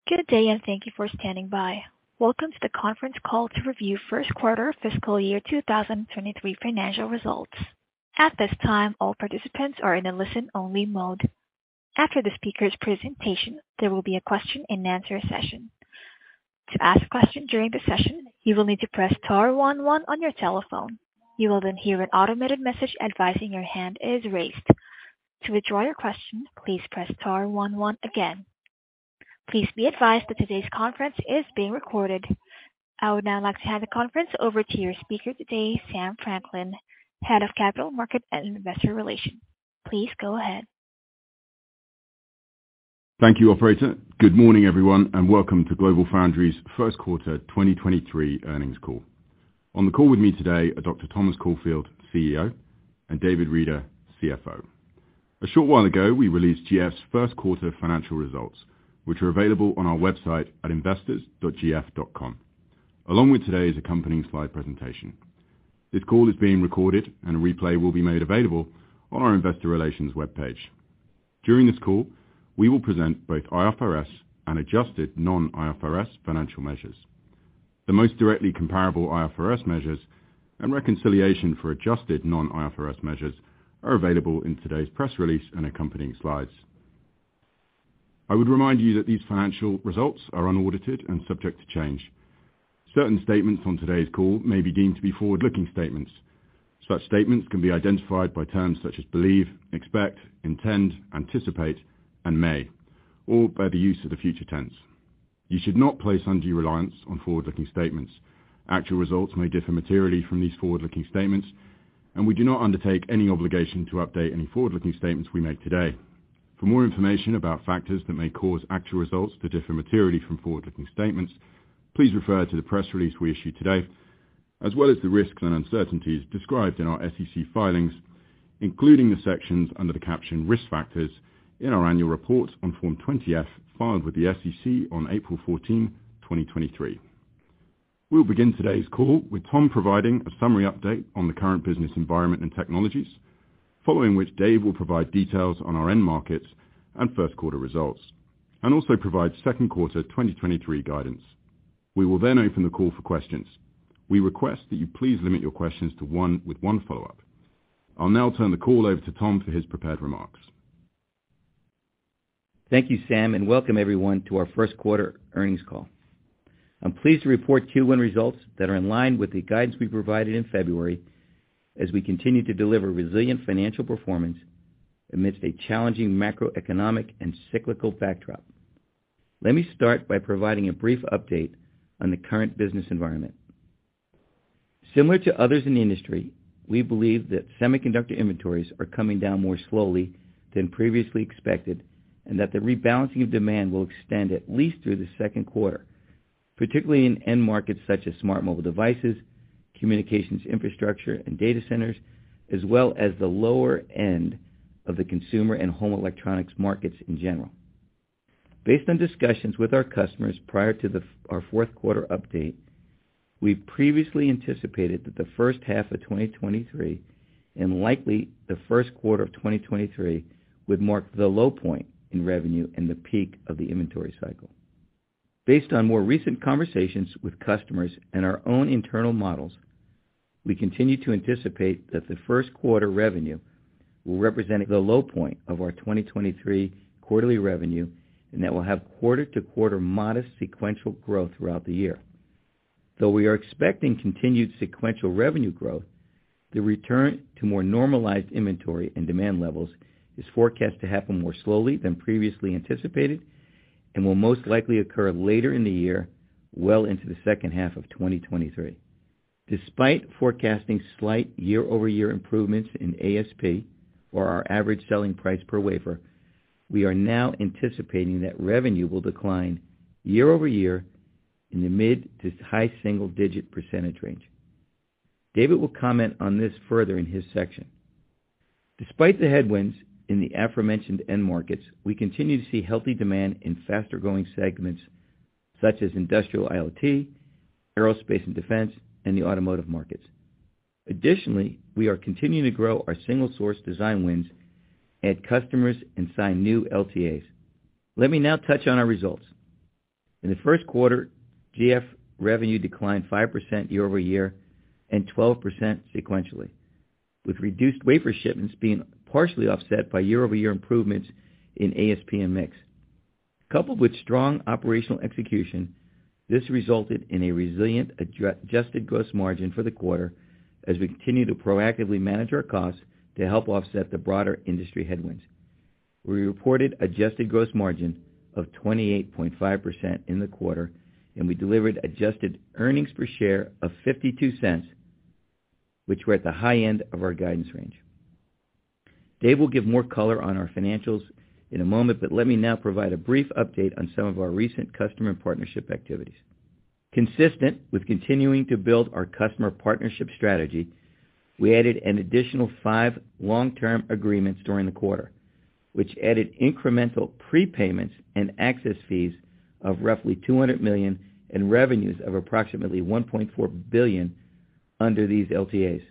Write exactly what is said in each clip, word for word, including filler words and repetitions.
Good day, and thank you for standing by. Welcome to the conference call to review first quarter fiscal year two thousand twenty-three financial results. At this time, all participants are in a listen-only mode. After the speaker's presentation, there will be a question-and-answer session. To ask a question during the session, you will need to press star one one on your telephone. You will then hear an automated message advising your hand is raised. To withdraw your question, please press star one one again. Please be advised that today's conference is being recorded. I would now like to hand the conference over to your speaker today, Sam Franklin, Head of Capital Market and Investor Relations. Please go ahead. Thank you, operator. Good morning, everyone, and welcome to GlobalFoundries' first quarter twenty twenty-three earnings call. On the call with me today are Doctor Thomas Caulfield, C E O, and David Reeder, C F O. A short while ago, we released G F's first quarter financial results, which are available on our website at investors dot g f dot com, along with today's accompanying slide presentation. This call is being recorded, and a replay will be made available on our investor relations webpage. During this call, we will present both I F R S and adjusted non-I F R S financial measures. The most directly comparable I F R S measures and reconciliation for adjusted non-I F R S measures are available in today's press release and accompanying slides. I would remind you that these financial results are unaudited and subject to change. Certain statements on today's call may be deemed to be forward-looking statements. Such statements can be identified by terms such as believe, expect, intend, anticipate, and may, or by the use of the future tense. You should not place undue reliance on forward-looking statements. Actual results may differ materially from these forward-looking statements, and we do not undertake any obligation to update any forward-looking statements we make today. For more information about factors that may cause actual results to differ materially from forward-looking statements, please refer to the press release we issued today, as well as the risks and uncertainties described in our S E C filings, including the sections under the caption Risk Factors in our annual report on Form twenty F filed with the S E C on April fourteenth, twenty twenty-three. We'll begin today's call with Tom providing a summary update on the current business environment and technologies, following which Dave will provide details on our end markets and first quarter results, and also provide second quarter twenty twenty-three guidance. We will then open the call for questions. We request that you please limit your questions to one with one follow-up. I'll now turn the call over to Tom for his prepared remarks. Thank you, Sam, and welcome everyone to our first quarter earnings call. I'm pleased to report Q one results that are in line with the guidance we provided in February as we continue to deliver resilient financial performance amidst a challenging macroeconomic and cyclical backdrop. Let me start by providing a brief update on the current business environment. Similar to others in the industry, we believe that semiconductor inventories are coming down more slowly than previously expected, and that the rebalancing of demand will extend at least through the second quarter, particularly in end markets such as smart mobile devices, communications infrastructure, and data centers, as well as the lower end of the consumer and home electronics markets in general. Based on discussions with our customers prior to the, our fourth quarter update, we previously anticipated that the first half of twenty twenty-three and likely the first quarter of twenty twenty-three would mark the low point in revenue and the peak of the inventory cycle. Based on more recent conversations with customers and our own internal models, we continue to anticipate that the first quarter revenue will represent the low point of our twenty twenty-three quarterly revenue, and that will have quarter-to-quarter modest sequential growth throughout the year. Though we are expecting continued sequential revenue growth, the return to more normalized inventory and demand levels is forecast to happen more slowly than previously anticipated and will most likely occur later in the year, well into the second half of twenty twenty-three. Despite forecasting slight year-over-year improvements in A S P, or our average selling price per wafer, we are now anticipating that revenue will decline year-over-year in the mid to high single-digit percentage range. David will comment on this further in his section. Despite the headwinds in the aforementioned end markets, we continue to see healthy demand in faster-growing segments such as industrial IoT, aerospace and defense, and the automotive markets. Additionally, we are continuing to grow our single-source design wins, add customers, and sign new L T As. Let me now touch on our results. In the first quarter, G F revenue declined five percent year-over-year and twelve percent sequentially, with reduced wafer shipments being partially offset by year-over-year improvements in A S P and mix. Coupled with strong operational execution, this resulted in a resilient adjusted gross margin for the quarter as we continue to proactively manage our costs to help offset the broader industry headwinds. We reported adjusted gross margin of twenty-eight point five percent in the quarter, and we delivered adjusted earnings per share of fifty-two cents, which were at the high end of our guidance range. Dave will give more color on our financials in a moment, but let me now provide a brief update on some of our recent customer and partnership activities. Consistent with continuing to build our customer partnership strategy, we added an additional five long-term agreements during the quarter, which added incremental prepayments and access fees of roughly two hundred million dollars and revenues of approximately one point four billion dollars under these L T As.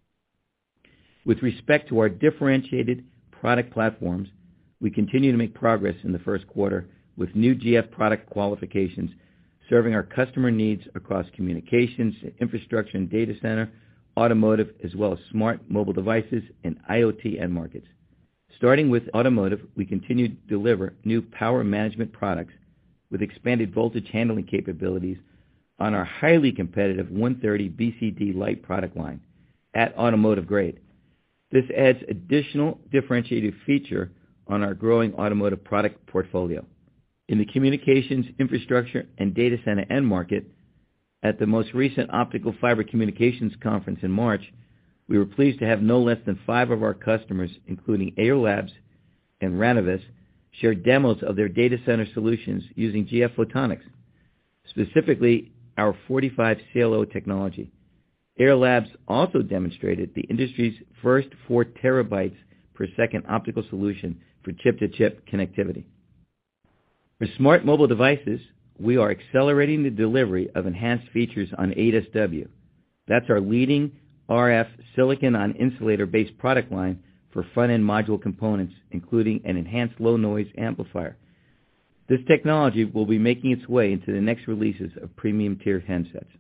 With respect to our differentiated product platforms, we continue to make progress in the first quarter with new G F product qualifications serving our customer needs across communications, infrastructure and data center, automotive, as well as smart mobile devices and IoT end markets. Starting with automotive, we continue to deliver new power management products with expanded voltage handling capabilities on our highly competitive one thirty B C D Lite product line at automotive grade. This adds additional differentiated feature on our growing automotive product portfolio. In the communications, infrastructure, and data center end market, at the most recent Optical Fiber Communications Conference in March, we were pleased to have no less than five of our customers, including Ayar Labs and Ranovis, share demos of their data center solutions using G F Photonics, specifically our forty-five C L O technology. Ayar Labs also demonstrated the industry's first four terabytes per second optical solution for chip-to-chip connectivity. For smart mobile devices, we are accelerating the delivery of enhanced features on eight S W. That's our leading R F silicon-on-insulator-based product line for front-end module components, including an enhanced low-noise amplifier. This technology will be making its way into the next releases of premium-tier handsets.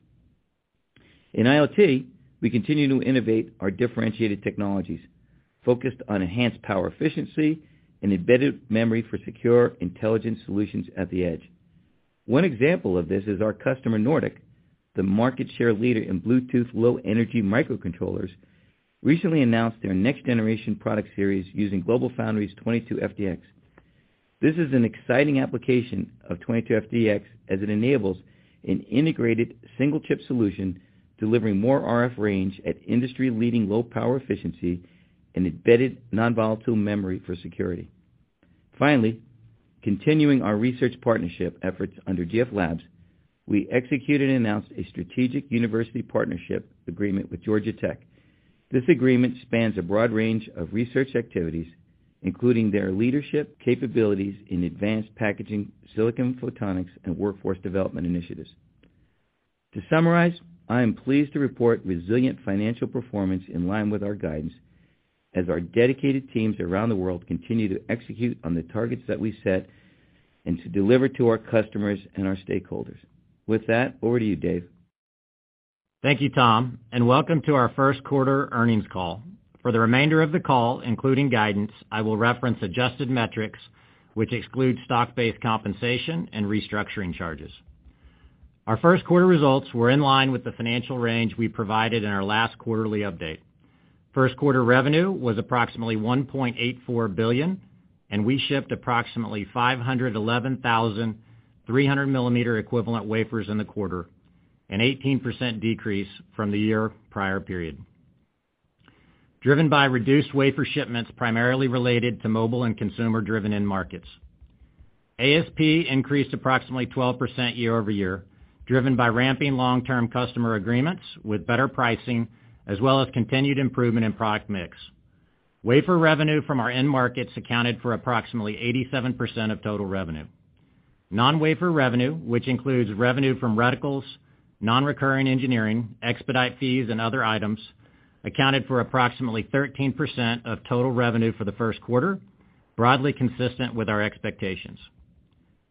In IoT, we continue to innovate our differentiated technologies, focused on enhanced power efficiency and embedded memory for secure, intelligent solutions at the edge. One example of this is our customer Nordic, the market share leader in Bluetooth low-energy microcontrollers, recently announced their next-generation product series using GlobalFoundries twenty-two F D X. This is an exciting application of twenty-two F D X as it enables an integrated single-chip solution delivering more R F range at industry-leading low power efficiency and embedded non-volatile memory for security. Finally, continuing our research partnership efforts under G F Labs, we executed and announced a strategic university partnership agreement with Georgia Tech. This agreement spans a broad range of research activities, including their leadership capabilities in advanced packaging, silicon photonics, and workforce development initiatives. To summarize, I am pleased to report resilient financial performance in line with our guidance as our dedicated teams around the world continue to execute on the targets that we set and to deliver to our customers and our stakeholders. With that, over to you, Dave. Thank you, Tom, and welcome to our first quarter earnings call. For the remainder of the call, including guidance, I will reference adjusted metrics, which exclude stock-based compensation and restructuring charges. Our first quarter results were in line with the financial range we provided in our last quarterly update. First quarter revenue was approximately one point eight four billion dollars, and we shipped approximately five hundred eleven thousand three hundred millimeter equivalent wafers in the quarter, an eighteen percent decrease from the year prior period. Driven by reduced wafer shipments primarily related to mobile and consumer-driven end markets. A S P increased approximately twelve percent year-over-year, driven by ramping long-term customer agreements with better pricing, as well as continued improvement in product mix. Wafer revenue from our end markets accounted for approximately eighty-seven percent of total revenue. Non-wafer revenue, which includes revenue from reticles, non-recurring engineering, expedite fees, and other items, accounted for approximately thirteen percent of total revenue for the first quarter, broadly consistent with our expectations.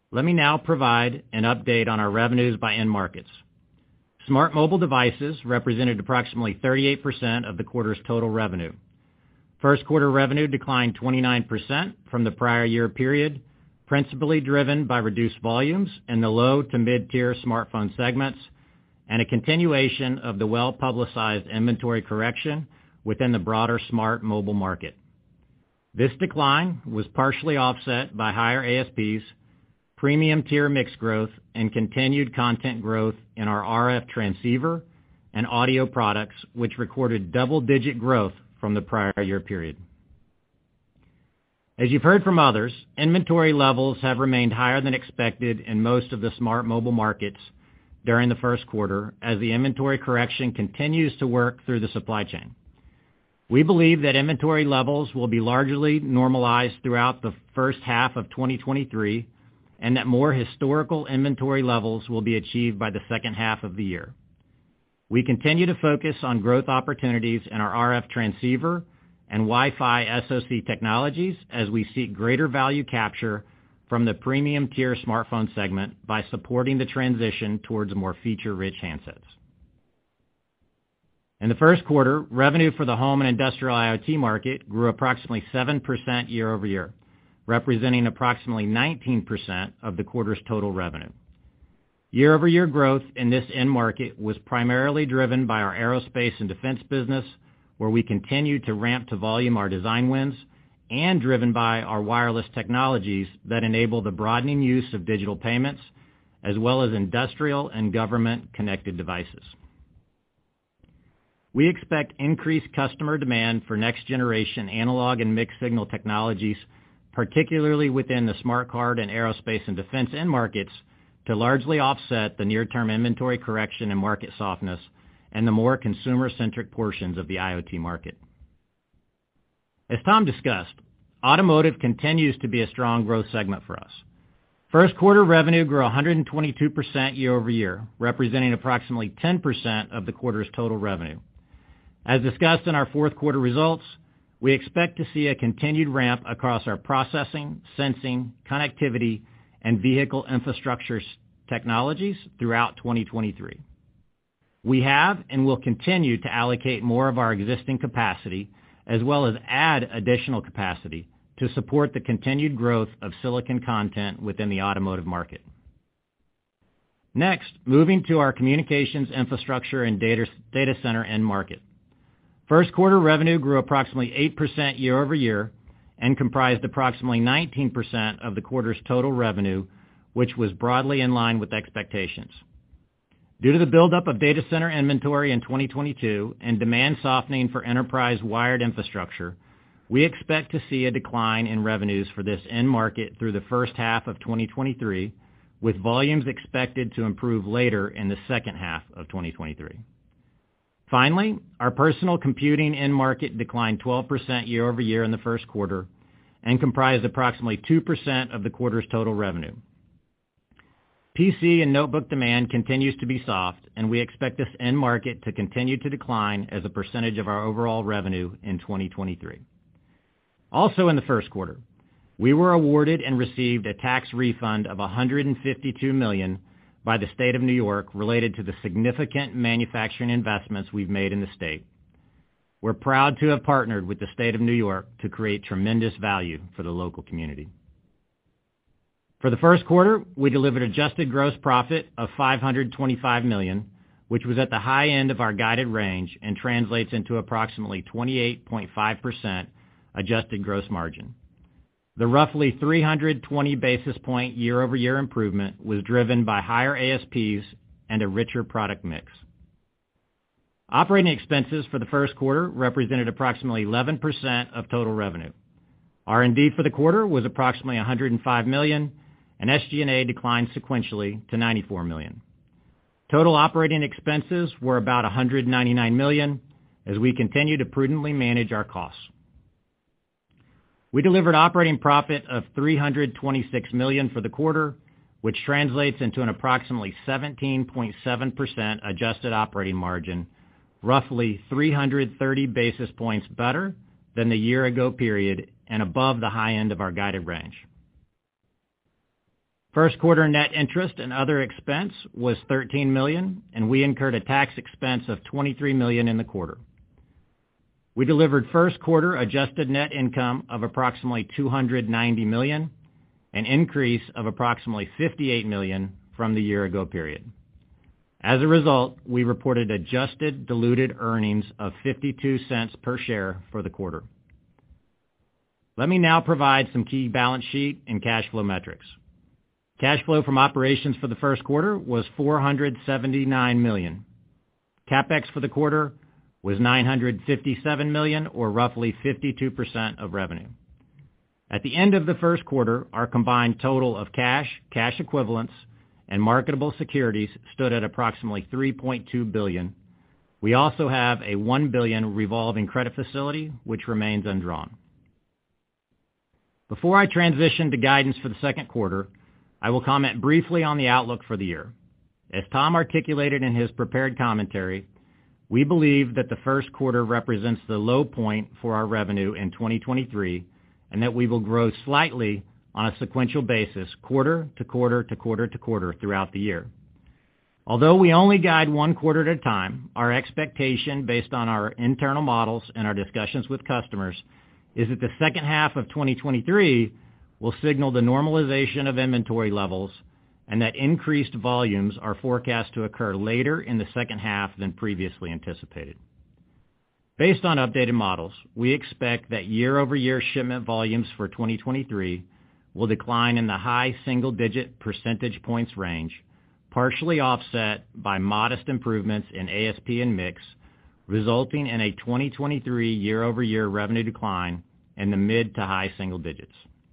Let me now provide an update on our revenues by end markets. Smart mobile devices represented approximately thirty-eight percent of the quarter's total revenue. First quarter revenue declined twenty-nine percent from the prior year period, principally driven by reduced volumes in the low to mid-tier smartphone segments and a continuation of the well-publicized inventory correction within the broader smart mobile market. This decline was partially offset by higher A S Ps, premium tier mix growth, and continued content growth in our R F transceiver and audio products, which recorded double-digit growth from the prior year period. As you've heard from others, inventory levels have remained higher than expected in most of the smart mobile markets during the first quarter as the inventory correction continues to work through the supply chain. We believe that inventory levels will be largely normalized throughout the first half of twenty twenty-three and that more historical inventory levels will be achieved by the second half of the year. We continue to focus on growth opportunities in our R F transceiver and Wi-Fi S O C technologies as we seek greater value capture from the premium tier smartphone segment by supporting the transition towards more feature-rich handsets. In the first quarter, revenue for the home and industrial IoT market grew approximately seven percent year over year, representing approximately nineteen percent of the quarter's total revenue. Year-over-year growth in this end market was primarily driven by our aerospace and defense business, where we continue to ramp to volume our design wins, and driven by our wireless technologies that enable the broadening use of digital payments, as well as industrial and government connected devices. We expect increased customer demand for next-generation analog and mixed-signal technologies, particularly within the smart card and aerospace and defense end markets, to largely offset the near-term inventory correction and market softness and the more consumer-centric portions of the IoT market. As Tom discussed, automotive continues to be a strong growth segment for us. First quarter revenue grew one hundred twenty-two percent year over year, representing approximately ten percent of the quarter's total revenue. As discussed in our fourth quarter results, we expect to see a continued ramp across our processing, sensing, connectivity, and vehicle infrastructure technologies throughout twenty twenty-three. We have and will continue to allocate more of our existing capacity as well as add additional capacity to support the continued growth of silicon content within the automotive market. Next, moving to our communications infrastructure and data, data center end market. First quarter revenue grew approximately eight percent year over year and comprised approximately nineteen percent of the quarter's total revenue, which was broadly in line with expectations. Due to the buildup of data center inventory in twenty twenty-two and demand softening for enterprise wired infrastructure, we expect to see a decline in revenues for this end market through the first half of twenty twenty-three, with volumes expected to improve later in the second half of twenty twenty-three. Finally, our personal computing end market declined twelve percent year over year in the first quarter and comprised approximately two percent of the quarter's total revenue. P C and notebook demand continues to be soft, and we expect this end market to continue to decline as a percentage of our overall revenue in twenty twenty-three. Also in the first quarter, we were awarded and received a tax refund of one hundred fifty-two million dollars by the state of New York related to the significant manufacturing investments we've made in the state. We're proud to have partnered with the state of New York to create tremendous value for the local community. For the first quarter, we delivered adjusted gross profit of five hundred twenty-five million dollars, which was at the high end of our guided range and translates into approximately twenty-eight point five percent adjusted gross margin. The roughly three hundred twenty basis point year-over-year improvement was driven by higher A S Ps and a richer product mix. Operating expenses for the first quarter represented approximately eleven percent of total revenue. R and D for the quarter was approximately one hundred five million dollars, and S G and A declined sequentially to ninety-four million dollars. Total operating expenses were about one hundred ninety-nine million dollars as we continue to prudently manage our costs. We delivered operating profit of three hundred twenty-six million dollars for the quarter, which translates into an approximately seventeen point seven percent adjusted operating margin, roughly three hundred thirty basis points better than the year-ago period and above the high end of our guided range. First quarter net interest and other expense was thirteen million dollars, and we incurred a tax expense of twenty-three million dollars in the quarter. We delivered first quarter adjusted net income of approximately two hundred ninety million dollars, an increase of approximately fifty-eight million dollars from the year ago period. As a result, we reported adjusted diluted earnings of fifty-two cents per share for the quarter. Let me now provide some key balance sheet and cash flow metrics. Cash flow from operations for the first quarter was four hundred seventy-nine million dollars. CapEx for the quarter was nine hundred fifty-seven million dollars, or roughly fifty-two percent of revenue. At the end of the first quarter, our combined total of cash, cash equivalents, and marketable securities stood at approximately three point two billion dollars. We also have a one billion dollars revolving credit facility, which remains undrawn. Before I transition to guidance for the second quarter, I will comment briefly on the outlook for the year. As Tom articulated in his prepared commentary, we believe that the first quarter represents the low point for our revenue in twenty twenty-three, and that we will grow slightly on a sequential basis quarter to quarter to quarter to quarter throughout the year. Although we only guide one quarter at a time, our expectation based on our internal models and our discussions with customers is that the second half of twenty twenty-three will signal the normalization of inventory levels, and that increased volumes are forecast to occur later in the second half than previously anticipated. Based on updated models, we expect that year-over-year shipment volumes for twenty twenty-three will decline in the high single-digit percentage points range, partially offset by modest improvements in A S P and mix, resulting in a twenty twenty-three year-over-year revenue decline in the mid to high single digits.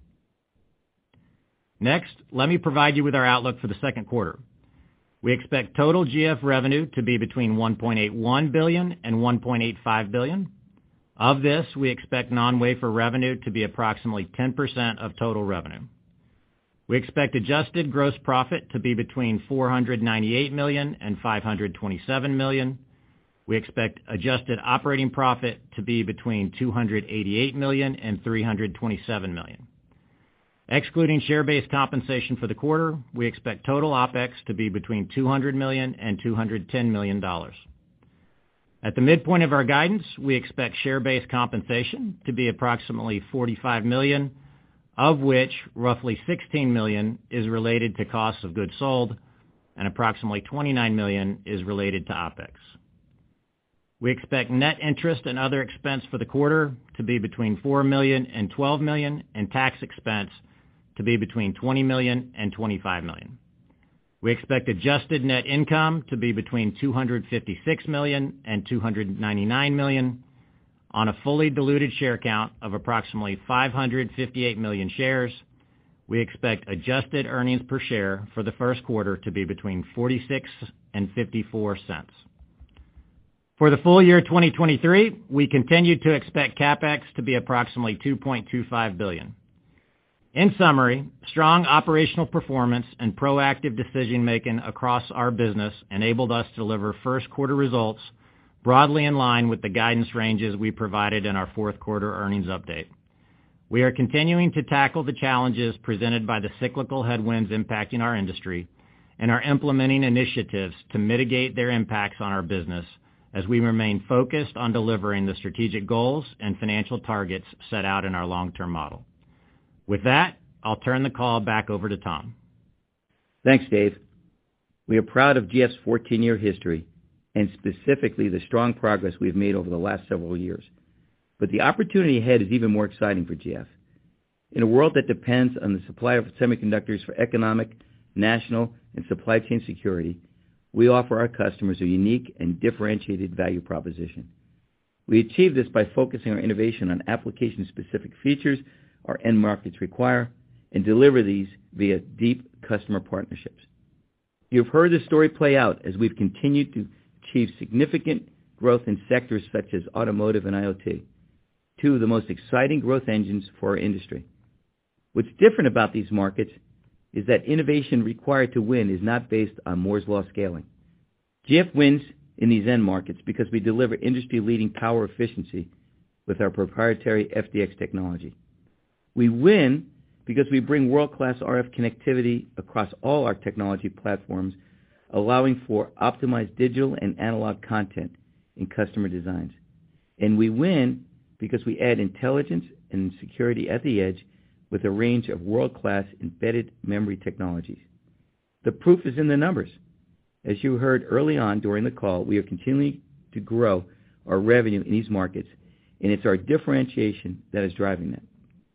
Next, let me provide you with our outlook for the second quarter. We expect total G F revenue to be between one point eight one billion dollars and one point eight five billion dollars. Of this, we expect non-wafer revenue to be approximately ten percent of total revenue. We expect adjusted gross profit to be between four hundred ninety-eight million dollars and five hundred twenty-seven million dollars. We expect adjusted operating profit to be between two hundred eighty-eight million dollars and three hundred twenty-seven million dollars. Excluding share-based compensation for the quarter, we expect total OpEx to be between two hundred million dollars and two hundred ten million dollars. At the midpoint of our guidance, we expect share-based compensation to be approximately forty-five million dollars, of which roughly sixteen million dollars is related to costs of goods sold and approximately twenty-nine million dollars is related to OpEx. We expect net interest and other expense for the quarter to be between four million dollars and twelve million dollars, and tax expense to be between twenty million dollars and twenty-five million dollars. We expect adjusted net income to be between two hundred fifty-six million dollars and two hundred ninety-nine million dollars on a fully diluted share count of approximately five hundred fifty-eight million shares. We expect adjusted earnings per share for the first quarter to be between forty-six and fifty-four cents. For the full year twenty twenty-three, we continue to expect CapEx to be approximately two point two five billion dollars. In summary, strong operational performance and proactive decision-making across our business enabled us to deliver first quarter results broadly in line with the guidance ranges we provided in our fourth quarter earnings update. We are continuing to tackle the challenges presented by the cyclical headwinds impacting our industry and are implementing initiatives to mitigate their impacts on our business as we remain focused on delivering the strategic goals and financial targets set out in our long-term model. With that, I'll turn the call back over to Tom. Thanks, Dave. We are proud of G F's fourteen-year history and specifically the strong progress we've made over the last several years. But the opportunity ahead is even more exciting for G F. In a world that depends on the supply of semiconductors for economic, national, and supply chain security, we offer our customers a unique and differentiated value proposition. We achieve this by focusing our innovation on application-specific features our end markets require and deliver these via deep customer partnerships. You've heard this story play out as we've continued to achieve significant growth in sectors such as automotive and IoT, two of the most exciting growth engines for our industry. What's different about these markets is that innovation required to win is not based on Moore's Law scaling. G F wins in these end markets because we deliver industry-leading power efficiency with our proprietary F D X technology. We win because we bring world-class R F connectivity across all our technology platforms, allowing for optimized digital and analog content in customer designs. And we win because we add intelligence and security at the edge with a range of world-class embedded memory technologies. The proof is in the numbers. As you heard early on during the call, we are continuing to grow our revenue in these markets, and it's our differentiation that is driving that.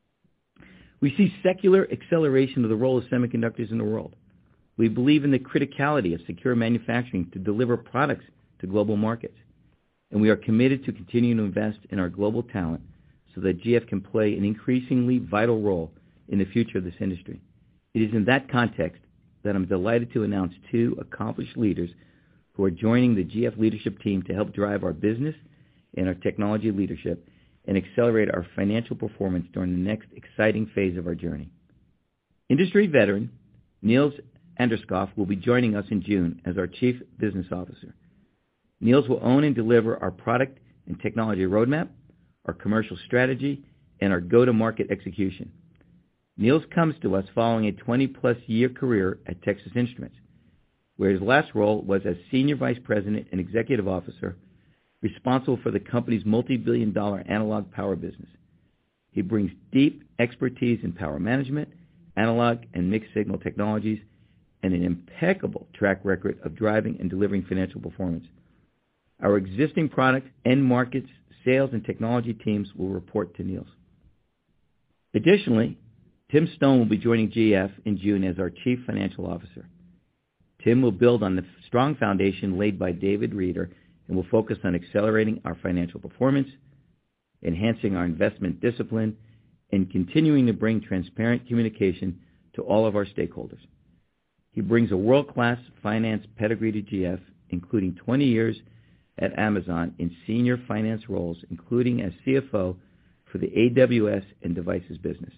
We see secular acceleration of the role of semiconductors in the world. We believe in the criticality of secure manufacturing to deliver products to global markets, and we are committed to continuing to invest in our global talent so that G F can play an increasingly vital role in the future of this industry. It is in that context that I'm delighted to announce two accomplished leaders who are joining the G F leadership team to help drive our business and our technology leadership and accelerate our financial performance during the next exciting phase of our journey. Industry veteran Niels Anderskouv will be joining us in June as our Chief Business Officer. Niels will own and deliver our product and technology roadmap, our commercial strategy, and our go-to-market execution. Niels comes to us following a twenty-plus year career at Texas Instruments, where his last role was as Senior Vice President and Executive Officer, responsible for the company's multi-billion dollar analog power business. He brings deep expertise in power management, analog and mixed signal technologies, and an impeccable track record of driving and delivering financial performance. Our existing product, end markets, sales, and technology teams will report to Niels. Additionally, Tim Stone will be joining G F in June as our Chief Financial Officer. Tim will build on the strong foundation laid by David Reeder and will focus on accelerating our financial performance, enhancing our investment discipline, and continuing to bring transparent communication to all of our stakeholders. He brings a world-class finance pedigree to G F, including twenty years at Amazon in senior finance roles, including as C F O for the A W S and devices business.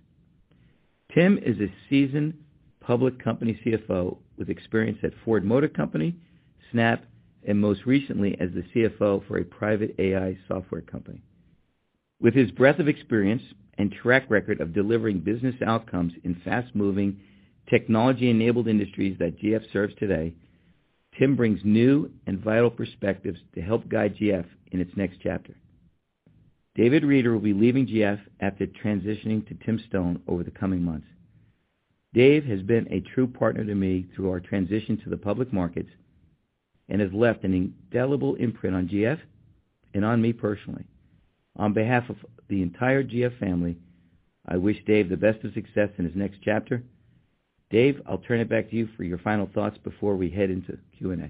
Tim is a seasoned public company C F O with experience at Ford Motor Company, Snap, and most recently as the C F O for a private A I software company. With his breadth of experience and track record of delivering business outcomes in fast-moving, technology-enabled industries that G F serves today, Tim brings new and vital perspectives to help guide G F in its next chapter. David Reeder will be leaving G F after transitioning to Tim Stone over the coming months. Dave has been a true partner to me through our transition to the public markets and has left an indelible imprint on G F and on me personally. On behalf of the entire G F family, I wish Dave the best of success in his next chapter. Dave, I'll turn it back to you for your final thoughts before we head into Q and A.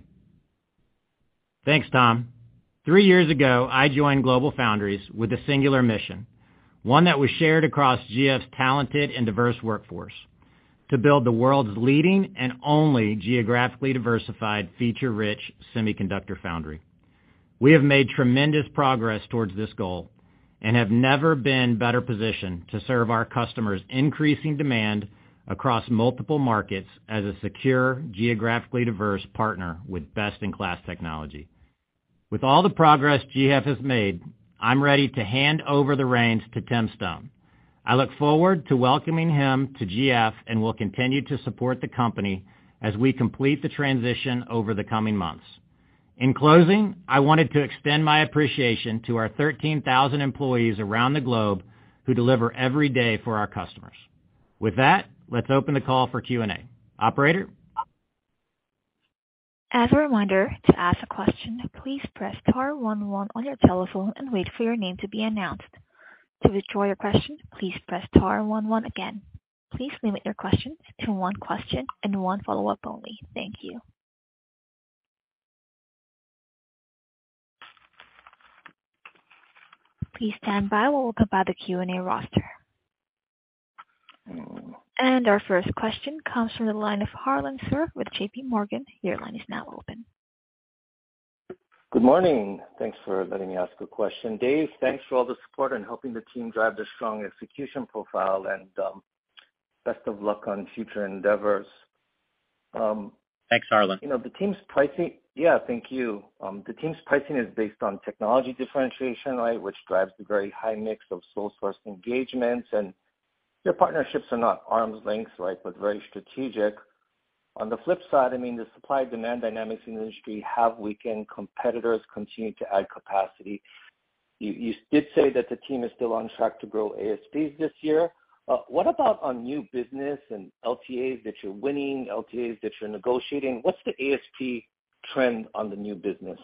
Thanks, Tom. Three years ago, I joined GlobalFoundries with a singular mission, one that was shared across G F's talented and diverse workforce, to build the world's leading and only geographically diversified, feature-rich semiconductor foundry. We have made tremendous progress towards this goal and have never been better positioned to serve our customers' increasing demand across multiple markets as a secure, geographically diverse partner with best-in-class technology. With all the progress G F has made, I'm ready to hand over the reins to Tim Stone. I look forward to welcoming him to G F and will continue to support the company as we complete the transition over the coming months. In closing, I wanted to extend my appreciation to our thirteen thousand employees around the globe who deliver every day for our customers. With that, let's open the call for Q and A. Operator? As a reminder, to ask a question, please press star one one on your telephone and wait for your name to be announced. To withdraw your question, please press star one one again. Please limit your questions to one question and one follow-up only. Thank you. Please stand by while we compile the Q and A roster. And our first question comes from the line of Harlan Sur with J P Morgan. Your line is now open. Good morning. Thanks for letting me ask a question. Dave, thanks for all the support and helping the team drive the strong execution profile, and um, best of luck on future endeavors. Um, Thanks, Harlan. You know, the team's pricing, yeah, thank you. Um, the team's pricing is based on technology differentiation, right, which drives the very high mix of sole source engagements. And your partnerships are not arm's length, right, but very strategic. On the flip side, I mean, the supply-demand dynamics in the industry have weakened. Competitors continue to add capacity. You, you did say that the team is still on track to grow A S Ps this year. Uh, what about on new business and L T As that you're winning, L T As that you're negotiating? What's the A S P trend on the new business?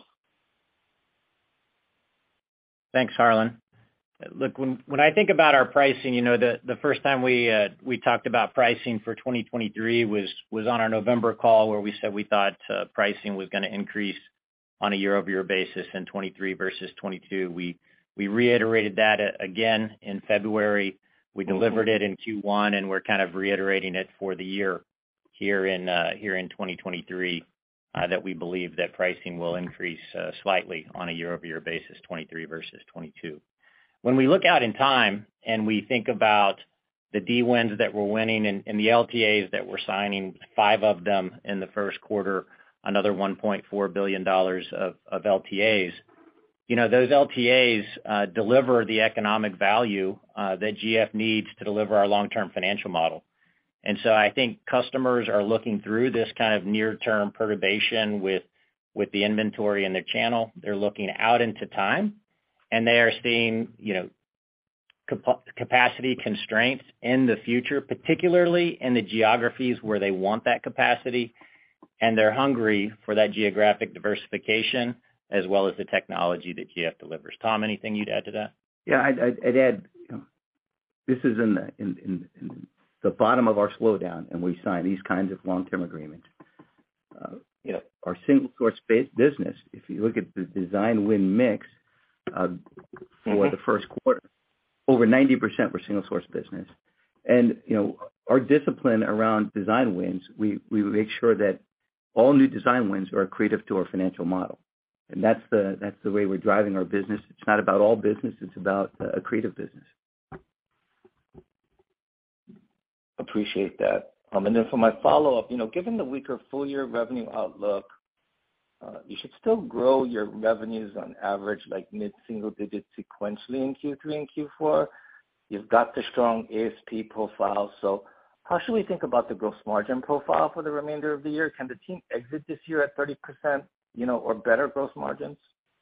Thanks, Harlan. Look, when when I think about our pricing, you know, the the first time we uh, we talked about pricing for twenty twenty-three was was on our November call, where we said we thought uh, pricing was going to increase on a year-over-year basis in twenty-three versus twenty-two. We we reiterated that again in February. We delivered it in Q one, and we're kind of reiterating it for the year here in uh, here in twenty twenty-three. Uh, that we believe that pricing will increase uh, slightly on a year-over-year basis, twenty-three versus twenty-two. When we look out in time and we think about the D wins that we're winning and, and the L T As that we're signing, five of them in the first quarter, another one point four billion dollars of, of L T As, you know, those L T As uh, deliver the economic value uh, that G F needs to deliver our long-term financial model. And so I think customers are looking through this kind of near-term perturbation with, with the inventory in their channel. They're looking out into time, and they are seeing, you know, cap- capacity constraints in the future, particularly in the geographies where they want that capacity, and they're hungry for that geographic diversification as well as the technology that G F delivers. Tom, anything you'd add to that? Yeah, I'd, I'd, I'd add, you know, this is in the in, in, in the bottom of our slowdown, and we sign these kinds of long-term agreements. Uh, you know, our single source based business, if you look at the design win mix uh, for mm-hmm. the first quarter, over ninety percent were single source business. And, you know, our discipline around design wins, we, we make sure that all new design wins are accretive to our financial model. And that's the, that's the way we're driving our business. It's not about all business, it's about uh, accretive business. Appreciate that. Um, and then for my follow-up, you know, given the weaker full-year revenue outlook, uh, you should still grow your revenues on average like mid-single digits sequentially in Q three and Q four. You've got the strong A S P profile. So how should we think about the gross margin profile for the remainder of the year? Can the team exit this year at thirty percent, you know, or better gross margins?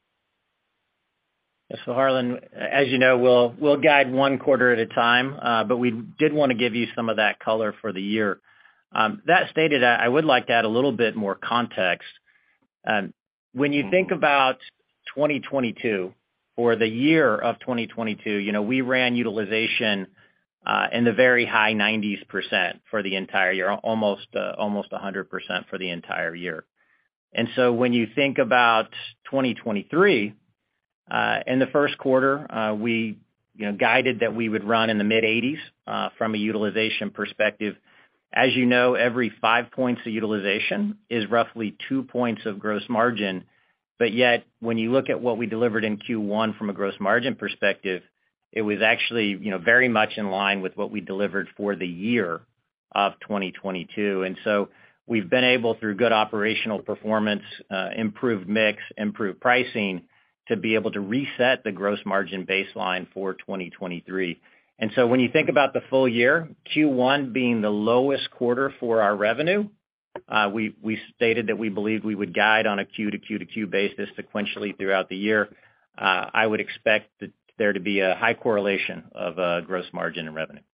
So Harlan, as you know, we'll we'll guide one quarter at a time, uh, but we did want to give you some of that color for the year. Um, that stated, I, I would like to add a little bit more context. Um, when you think about twenty twenty-two, for the year of twenty twenty-two, you know, we ran utilization uh, in the very high nineties percent for the entire year, almost uh, almost one hundred percent for the entire year. And so when you think about twenty twenty-three, Uh, in the first quarter, uh, we, you know, guided that we would run in the mid eighties uh, from a utilization perspective. As you know, every five points of utilization is roughly two points of gross margin. But yet, when you look at what we delivered in Q one from a gross margin perspective, it was actually, you know, very much in line with what we delivered for the year of twenty twenty-two. And so we've been able, through good operational performance, uh, improved mix, improved pricing, to be able to reset the gross margin baseline for twenty twenty-three. And so when you think about the full year, Q one being the lowest quarter for our revenue, uh, we, we stated that we believed we would guide on a Q to Q to Q basis sequentially throughout the year. Uh, I would expect that there to be a high correlation of uh, gross margin and revenue.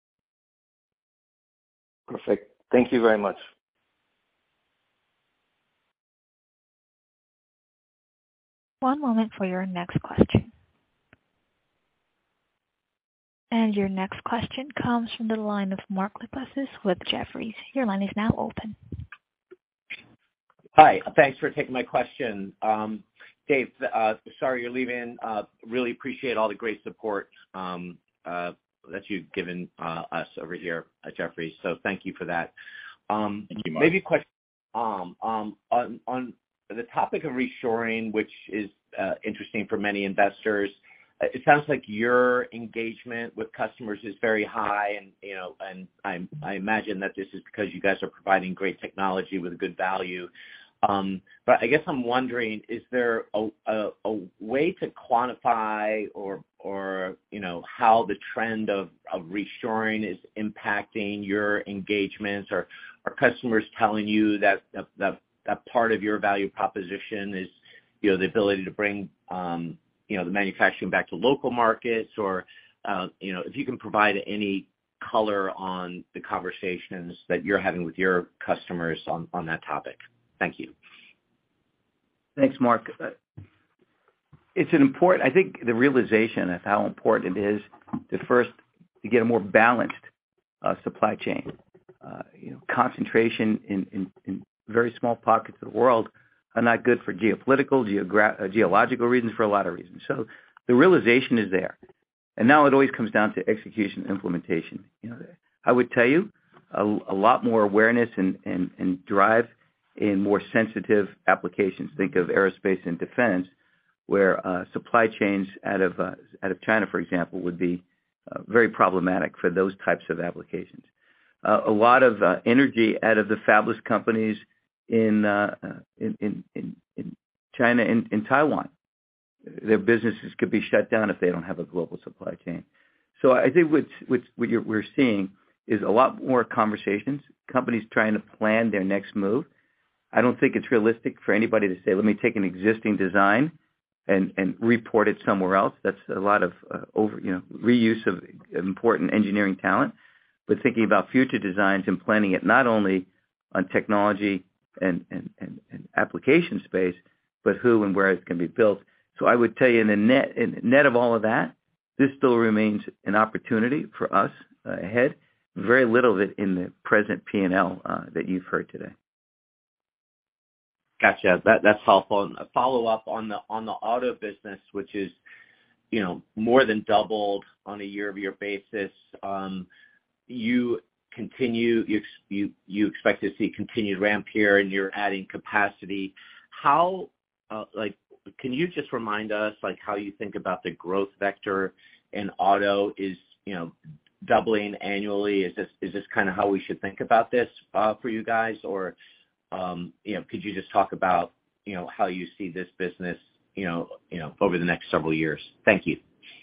Perfect. Thank you very much. One moment for your next question. And your next question comes from the line of Mark Lipacis with Jefferies. Your line is now open. Hi, thanks for taking my question. Um, Dave, uh, sorry you're leaving. Uh, really appreciate all the great support um, uh, that you've given uh, us over here at Jefferies. So thank you for that. Um, thank you, Mark. Maybe a question um, um, on, on the topic of reshoring, which is uh, interesting for many investors. It sounds like your engagement with customers is very high, and you know, and I, I imagine that this is because you guys are providing great technology with a good value. Um, but I guess I'm wondering, is there a, a, a way to quantify or or, you know, how the trend of, of reshoring is impacting your engagements? Or are customers telling you that, that, that, that part of your value proposition is, you know, the ability to bring, um, you know, the manufacturing back to local markets? Or, uh, you know, if you can provide any color on the conversations that you're having with your customers on, on that topic. Thank you. Thanks, Mark. Uh, It's an important, I think the realization of how important it is to first to get a more balanced uh, supply chain. Uh, you know, concentration in, in, in very small pockets of the world are not good for geopolitical, geogra- uh, geological reasons, for a lot of reasons. So the realization is there. And now it always comes down to execution and implementation. You know, I would tell you a, a lot more awareness and, and, and drive in more sensitive applications. Think of aerospace and defense, where uh, supply chains out of uh, out of China, for example, would be uh, very problematic for those types of applications. Uh, a lot of uh, energy out of the fabless companies in uh, in, in, in, in China and in Taiwan. Their businesses could be shut down if they don't have a global supply chain. So I think what's, what's, what you're, we're seeing is a lot more conversations, companies trying to plan their next move. I don't think it's realistic for anybody to say, let me take an existing design and, and report it somewhere else. That's a lot of uh, over, you know, reuse of important engineering talent, but thinking about future designs and planning it not only on technology and, and, and, and application space, but who and where it's going to be built. So I would tell you in the net, in the net of all of that, this still remains an opportunity for us uh, ahead. Very little of it in the present P and L uh, that you've heard today. Gotcha. That, that's helpful. And a follow-up on the on the auto business, which is, you know, more than doubled on a year-over-year basis. Um, you continue, you, you you expect to see continued ramp here, and you're adding capacity. How, uh, like, can you just remind us, like, how you think about the growth vector in auto? Is, you know, doubling annually? Is this is this kind of how we should think about this uh, for you guys? Or, um, you know, could you just talk about, you know, how you see this business, you know, you know, over the next several years? Thank you.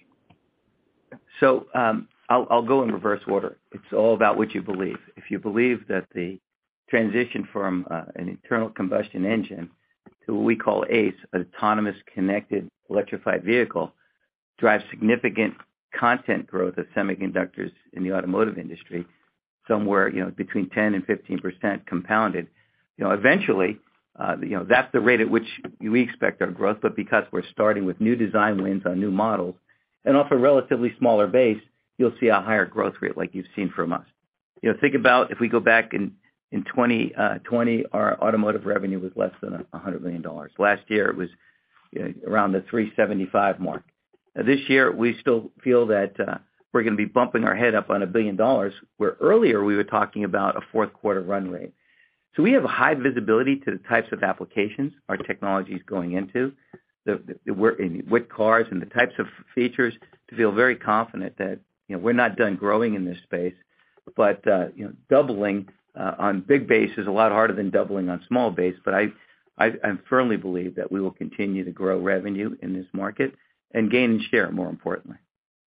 So um, I'll, I'll go in reverse order. It's all about what you believe. If you believe that the transition from uh, an internal combustion engine to what we call A C E, an autonomous connected electrified vehicle, drives significant content growth of semiconductors in the automotive industry, somewhere, you know, between ten and fifteen percent compounded. You know, eventually, uh, you know, that's the rate at which we expect our growth, but because we're starting with new design wins on new models and off a relatively smaller base, you'll see a higher growth rate like you've seen from us. You know, think about if we go back in In twenty twenty, our automotive revenue was less than one hundred million dollars. Last year, it was you know, around the three seventy-five mark. Now, this year, we still feel that uh, we're going to be bumping our head up on a billion dollars, where earlier we were talking about a fourth quarter run rate. So we have a high visibility to the types of applications our technology is going into, the, the, the we're in what cars and the types of features, to feel very confident that you know we're not done growing in this space, but uh, you know doubling Uh, on big base is a lot harder than doubling on small base, but I, I, I firmly believe that we will continue to grow revenue in this market and gain and share, more importantly.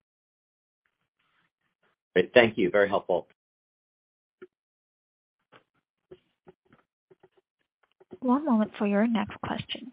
Great. Thank you. Very helpful. One moment for your next question.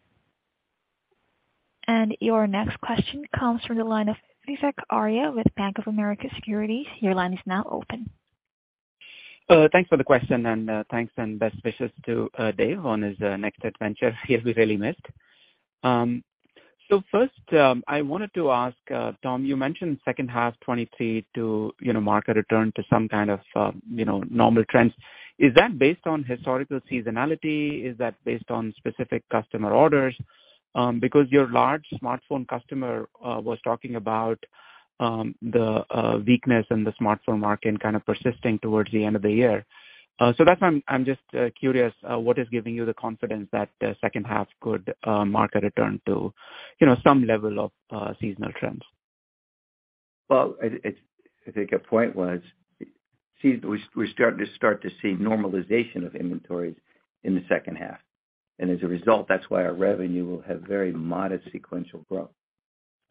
And your next question comes from the line of Vivek Arya with Bank of America Securities. Your line is now open. Uh, thanks for the question, and uh, thanks and best wishes to uh, Dave on his uh, next adventure. He'll be really missed. Um, so first, um, I wanted to ask, uh, Tom, you mentioned second half twenty-three to, you know, mark a return to some kind of, uh, you know, normal trends. Is that based on historical seasonality? Is that based on specific customer orders? Um, because your large smartphone customer uh, was talking about Um, the uh, weakness in the smartphone market kind of persisting towards the end of the year. Uh, so that's why I'm, I'm just uh, curious, uh, what is giving you the confidence that the second half could uh, mark a return to, you know, some level of uh, seasonal trends? Well, it, it's, I think a point was, see, we're starting to start to see normalization of inventories in the second half. And as a result, that's why our revenue will have very modest sequential growth. Um,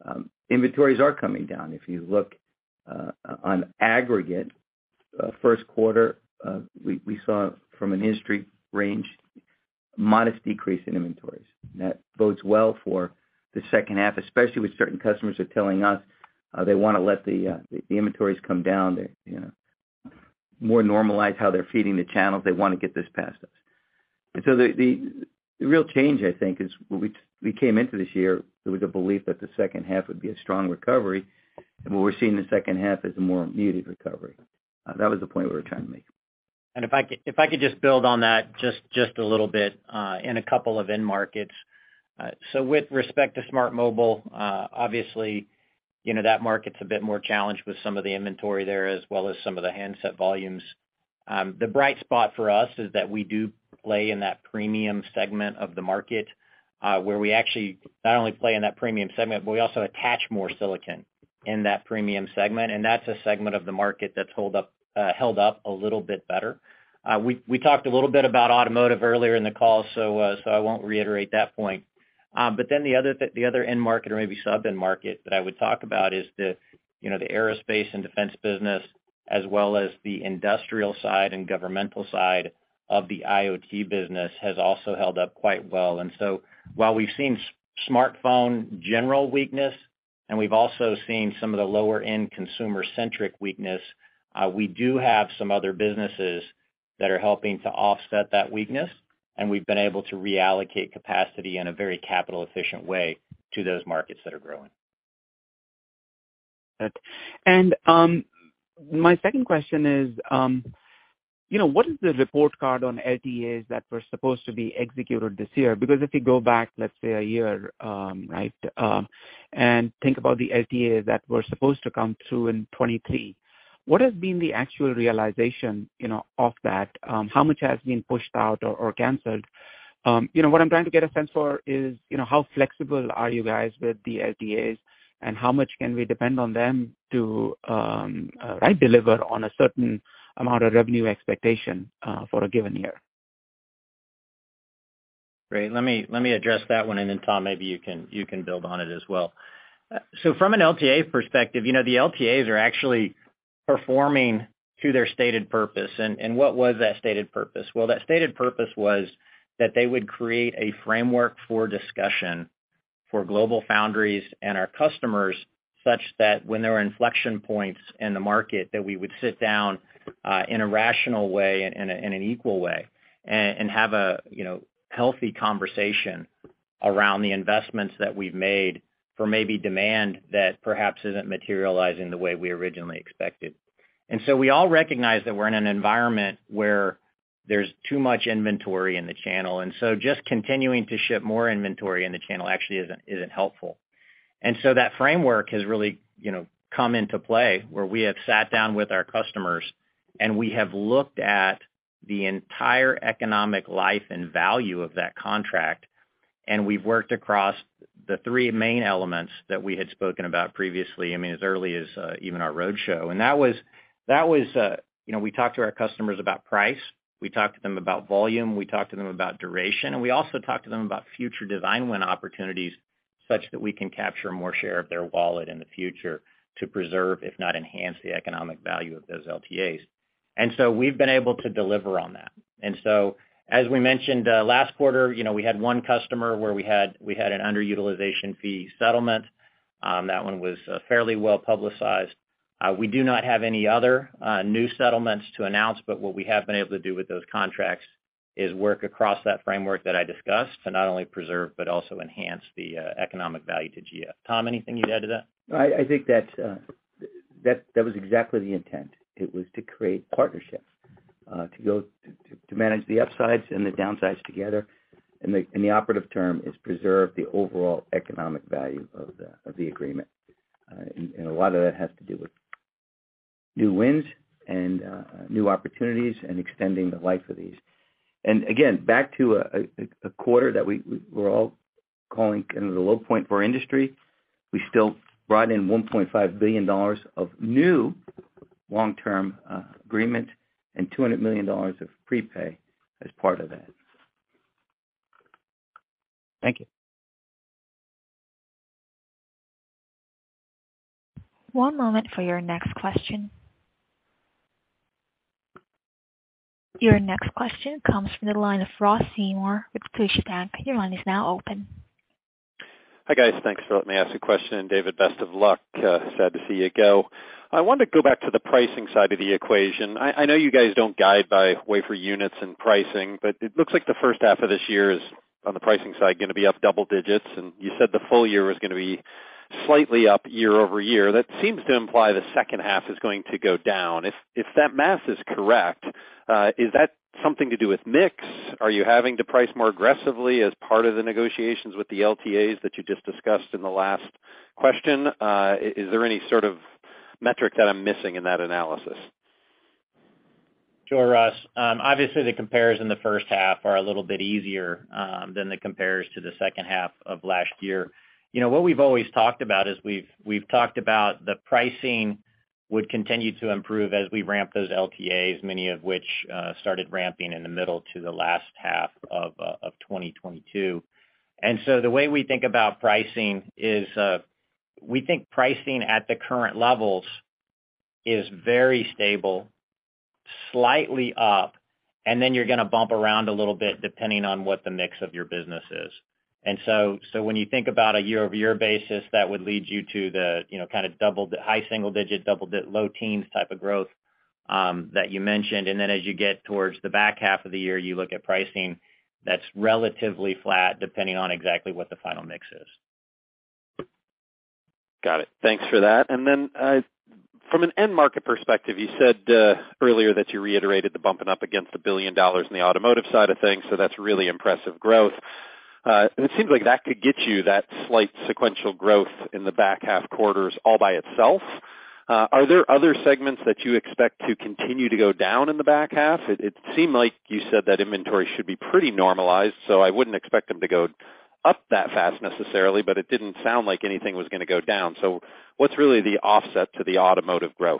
inventories are coming down. If you look uh, on aggregate, uh, first quarter, uh, we, we saw from an industry range, modest decrease in inventories. And that bodes well for the second half, especially with certain customers are telling us uh, they want to let the, uh, the the inventories come down. They, you know, more normalize how they're feeding the channels. They want to get this past us. And so the, the, the real change, I think, is when we, we came into this year, there was a belief that the second half would be a strong recovery. And what we're seeing in the second half is a more muted recovery. Uh, that was the point we were trying to make. And if I could, if I could just build on that just, just a little bit uh, in a couple of end markets. Uh, so with respect to smart mobile, uh, obviously, you know, that market's a bit more challenged with some of the inventory there as well as some of the handset volumes. Um, the bright spot for us is that we do play in that premium segment of the market uh, where we actually not only play in that premium segment, but we also attach more silicon in that premium segment. And that's a segment of the market that's hold up, uh, held up a little bit better. Uh, we, we talked a little bit about automotive earlier in the call, so, uh, so I won't reiterate that point. Um, but then the other th- the other end market or maybe sub end market that I would talk about is the you know the aerospace and defense business as well as the industrial side and governmental side of the IoT business has also held up quite well. And so while we've seen s- smartphone general weakness and we've also seen some of the lower end consumer centric weakness, uh, we do have some other businesses that are helping to offset that weakness. And we've been able to reallocate capacity in a very capital efficient way to those markets that are growing. And um, my second question is, um, you know, what is the report card on L T As that were supposed to be executed this year? Because if you go back, let's say a year, um, right, um, and think about the L T As that were supposed to come through in twenty-three, what has been the actual realization, you know, of that? Um, how much has been pushed out or, or canceled? Um, you know, what I'm trying to get a sense for is, you know, how flexible are you guys with the L T As, and how much can we depend on them to, um, uh, right, deliver on a certain amount of revenue expectation uh, for a given year? Great. Let me let me address that one, and then Tom, maybe you can you can build on it as well. Uh, so from an L T A perspective, you know, the L T As are actually performing to their stated purpose. And, and what was that stated purpose? Well, that stated purpose was that they would create a framework for discussion for global foundries and our customers such that when there were inflection points in the market that we would sit down uh, in a rational way and in, a, in an equal way and, and have a, you know, healthy conversation around the investments that we've made for maybe demand that perhaps isn't materializing the way we originally expected. And so we all recognize that we're in an environment where there's too much inventory in the channel. And so just continuing to ship more inventory in the channel actually isn't, isn't helpful. And so that framework has really, you know, come into play where we have sat down with our customers and we have looked at the entire economic life and value of that contract. And we've worked across the three main elements that we had spoken about previously. I mean, as early as uh, even our roadshow. And that was, that was, uh, you know, we talked to our customers about price. We talked to them about volume. We talked to them about duration. And we also talked to them about future design win opportunities such that we can capture more share of their wallet in the future to preserve, if not enhance, the economic value of those L T As. And so we've been able to deliver on that. And so as we mentioned uh, last quarter, you know, we had one customer where we had we had an underutilization fee settlement. Um, that one was uh, fairly well publicized. Uh, we do not have any other uh, new settlements to announce, but what we have been able to do with those contracts is work across that framework that I discussed to not only preserve but also enhance the uh, economic value to G F. Tom, anything you'd add to that? I, I think that uh, that that was exactly the intent. It was to create partnerships, uh, to go to, to, to manage the upsides and the downsides together, and the and the operative term is preserve the overall economic value of the of the agreement, uh, and, and a lot of that has to do with new wins and uh, new opportunities and extending the life of these. And again, back to a, a, a quarter that we, we were all calling kind of the low point for our industry, we still brought in one point five billion dollars of new long-term uh, agreement and two hundred million dollars of prepay as part of that. Thank you. One moment for your next question. Your next question comes from the line of Ross Seymore with Deutsche Bank. Your line is now open. Hi, guys. Thanks for letting me ask a question. And David, best of luck. Uh, sad to see you go. I wanted to go back to the pricing side of the equation. I, I know you guys don't guide by wafer units and pricing, but it looks like the first half of this year is, on the pricing side, going to be up double digits, and you said the full year was going to be slightly up year over year. That seems to imply the second half is going to go down. If if that math is correct, uh, is that something to do with mix? Are you having to price more aggressively as part of the negotiations with the L T As that you just discussed in the last question? Uh, is there any sort of metric that I'm missing in that analysis? Sure, Russ. Um, obviously, the compares in the first half are a little bit easier um, than the compares to the second half of last year. You know, what we've always talked about is we've we've talked about the pricing would continue to improve as we ramp those L T As, many of which uh, started ramping in the middle to the last half of uh, of twenty twenty-two. And so the way we think about pricing is uh, we think pricing at the current levels is very stable, slightly up, and then you're going to bump around a little bit depending on what the mix of your business is. And so, so when you think about a year-over-year basis, that would lead you to the, you know, kind of double, high single-digit, double, low teens type of growth um, that you mentioned. And then as you get towards the back half of the year, you look at pricing that's relatively flat, depending on exactly what the final mix is. Got it. Thanks for that. And then, uh, from an end market perspective, you said uh, earlier that you reiterated the bumping up against a billion dollars in the automotive side of things, so that's really impressive growth. Uh, it seems like that could get you that slight sequential growth in the back half quarters all by itself. Uh, are there other segments that you expect to continue to go down in the back half? It, it seemed like you said that inventory should be pretty normalized, so I wouldn't expect them to go up that fast necessarily, but it didn't sound like anything was going to go down. So what's really the offset to the automotive growth?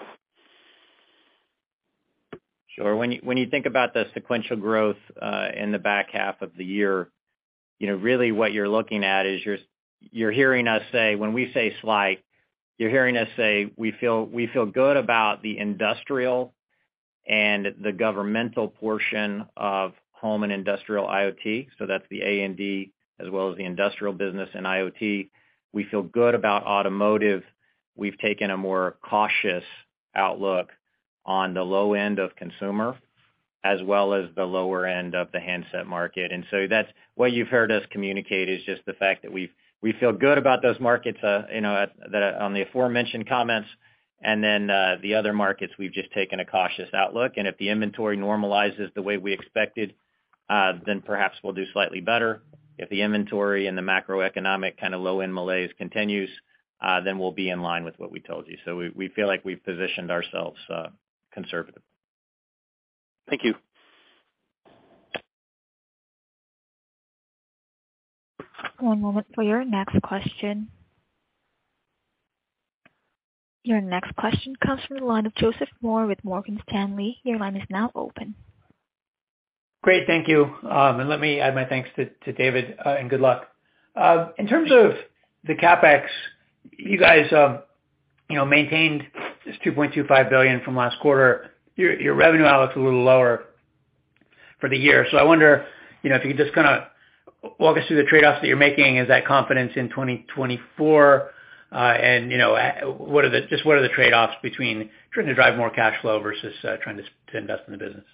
Sure. When you, when you think about the sequential growth uh, in the back half of the year, you know, really what you're looking at is you're you're hearing us say, when we say slight, you're hearing us say we feel we feel good about the industrial and the governmental portion of home and industrial IoT. So that's the A and D as well as the industrial business and IoT. We feel good about automotive. We've taken a more cautious outlook on the low end of consumer, as well as the lower end of the handset market. And so that's what you've heard us communicate, is just the fact that we've, we feel good about those markets, uh, you know, at, that on the aforementioned comments. And then uh, the other markets, we've just taken a cautious outlook. And if the inventory normalizes the way we expected, uh, then perhaps we'll do slightly better. If the inventory and the macroeconomic kind of low end malaise continues, uh, then we'll be in line with what we told you. So we, we feel like we've positioned ourselves uh, conservative. Thank you. One moment for your next question. Your next question comes from the line of Joseph Moore with Morgan Stanley. Your line is now open. Great, thank you. Um, and let me add my thanks to, to David uh, and good luck. Uh, in terms of the CapEx, you guys, um, you know, maintained this two point two five billion dollars from last quarter. Your, your revenue outlook's a little lower for the year. So I wonder, you know, if you could just kind of walk us through the trade-offs that you're making. Is that confidence in twenty twenty-four? Uh, and, you know, what are the, just what are the trade-offs between trying to drive more cash flow versus uh, trying to, to invest in the business?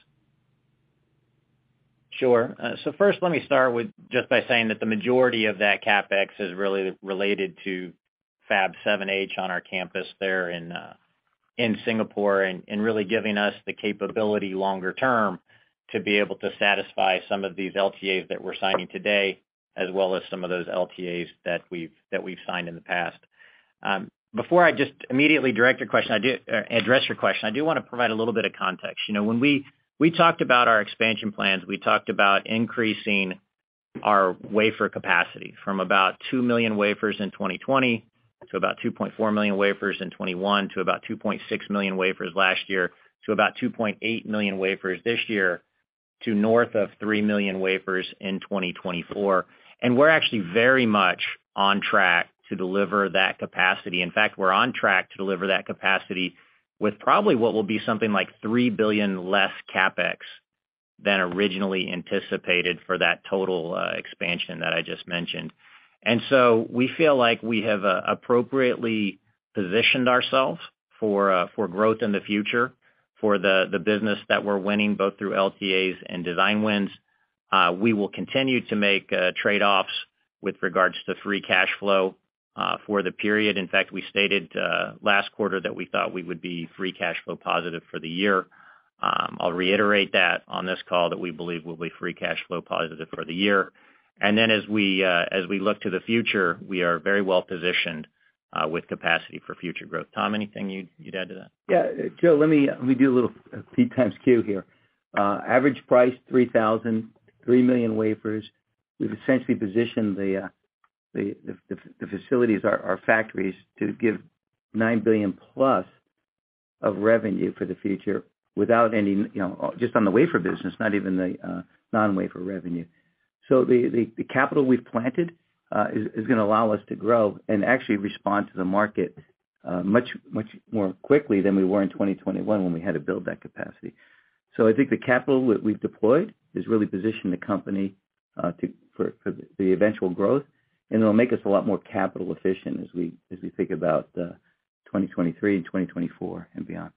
Sure. Uh, so first, let me start with just by saying that the majority of that CapEx is really related to Fab seven H on our campus there in uh, in Singapore, and, and really giving us the capability longer term to be able to satisfy some of these L T As that we're signing today, as well as some of those L T As that we've that we've signed in the past. Um, before I just immediately direct your question, I do uh, address your question. I do want to provide a little bit of context. You know, when we we talked about our expansion plans, we talked about increasing our wafer capacity from about two million wafers in twenty twenty to about two point four million wafers in twenty-one to about two point six million wafers last year to about two point eight million wafers this year to north of three million wafers in twenty twenty-four. And we're actually very much on track to deliver that capacity. In fact, we're on track to deliver that capacity with probably what will be something like three billion dollars less CapEx than originally anticipated for that total uh, expansion that I just mentioned. And so we feel like we have uh, appropriately positioned ourselves for uh, for growth in the future, for the, the business that we're winning both through L T As and design wins. Uh, we will continue to make uh, trade-offs with regards to free cash flow uh, for the period. In fact, we stated uh, last quarter that we thought we would be free cash flow positive for the year. Um, I'll reiterate that on this call that we believe we'll be free cash flow positive for the year. And then as we uh, as we look to the future, we are very well positioned uh, with capacity for future growth. Tom, anything you'd, you'd add to that? Yeah, Joe, let me let me do a little P times Q here. Uh, average price three thousand, three million wafers. We've essentially positioned the uh, the, the the facilities, our, our factories, to give nine billion plus of revenue for the future without any, you know, just on the wafer business, not even the uh, non-wafer revenue. So the, the, the capital we've planted uh, is, is going to allow us to grow and actually respond to the market uh, much, much more quickly than we were in twenty twenty-one when we had to build that capacity. So I think the capital that we've deployed has really positioned the company uh, to, for, for the eventual growth, and it'll make us a lot more capital efficient as we, as we think about uh, twenty twenty-three and twenty twenty-four and beyond.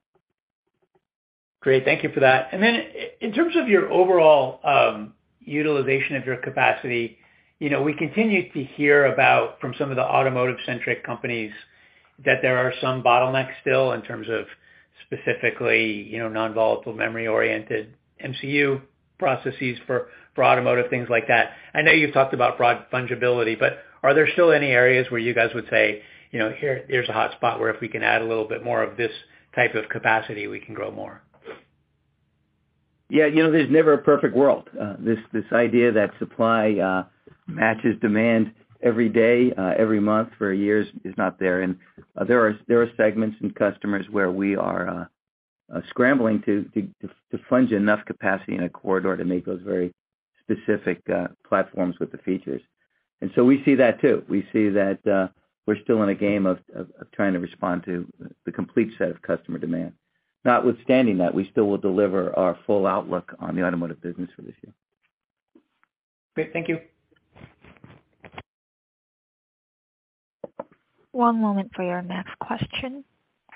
Great. Thank you for that. And then in terms of your overall um, utilization of your capacity, you know, we continue to hear about from some of the automotive-centric companies that there are some bottlenecks still in terms of specifically, you know, non-volatile memory-oriented M C U processes for, for automotive, things like that. I know you've talked about broad fungibility, but are there still any areas where you guys would say, you know, here, here's a hot spot where if we can add a little bit more of this type of capacity, we can grow more? Yeah, you know, there's never a perfect world. Uh, this this idea that supply uh, matches demand every day, uh, every month for years is not there. And uh, there are there are segments and customers where we are uh, uh, scrambling to, to to fund enough capacity in a corridor to make those very specific uh, platforms with the features. And so we see that too. We see that uh, we're still in a game of, of, of trying to respond to the complete set of customer demand. Notwithstanding that, we still will deliver our full outlook on the automotive business for this year. Great. Thank you. One moment for your next question.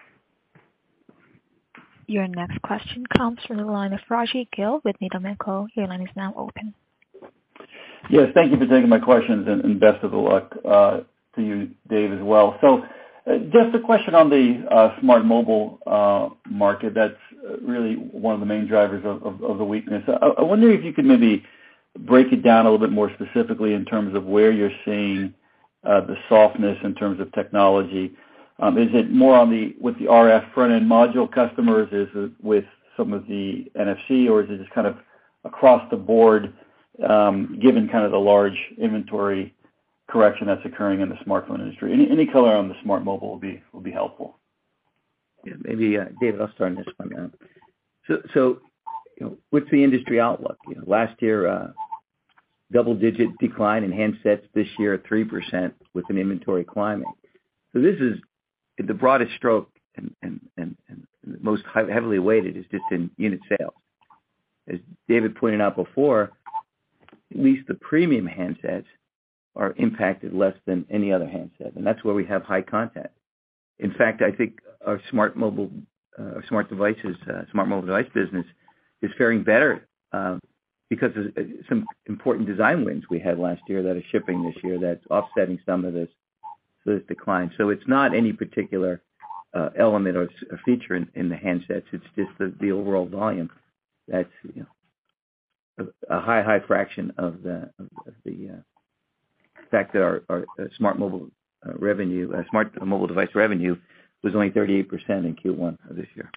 Your next question comes from the line of Raji Gill with Needham and Co. Your line is now open. Yes, thank you for taking my questions, and, and best of luck uh, to you, Dave, as well. So uh, just a question on the uh, smart mobile uh, market. That's really one of the main drivers of, of, of the weakness. I, I wonder if you could maybe break it down a little bit more specifically in terms of where you're seeing uh, the softness in terms of technology. Um, is it more on the with the R F front-end module customers? Is it with some of the N F C, or is it just kind of across the board, um, given kind of the large inventory correction that's occurring in the smartphone industry? Any, any color on the smart mobile will be will be helpful. Yeah, maybe uh, David, I'll start on this one. Uh, so, so you know, what's the industry outlook? You know, last year, uh, double-digit decline in handsets. This year, at three percent with an inventory climbing. So this is the broadest stroke and, and, and, and most heavily weighted is just in unit sales. As David pointed out before, at least the premium handsets are impacted less than any other handset, and that's where we have high content. In fact, I think our smart mobile, uh, smart devices, uh, smart mobile device business is faring better uh, because of some important design wins we had last year that are shipping this year that's offsetting some of this, this decline. So it's not any particular uh, element or feature in, in the handsets. It's just the, the overall volume. That's, you know, a, a high, high fraction of the of, of the uh, fact that our, our uh, smart mobile uh, revenue, uh, smart mobile device revenue, was only thirty-eight percent in Q one of this year.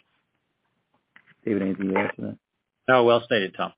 David, anything to add to that? No, well stated, Tom.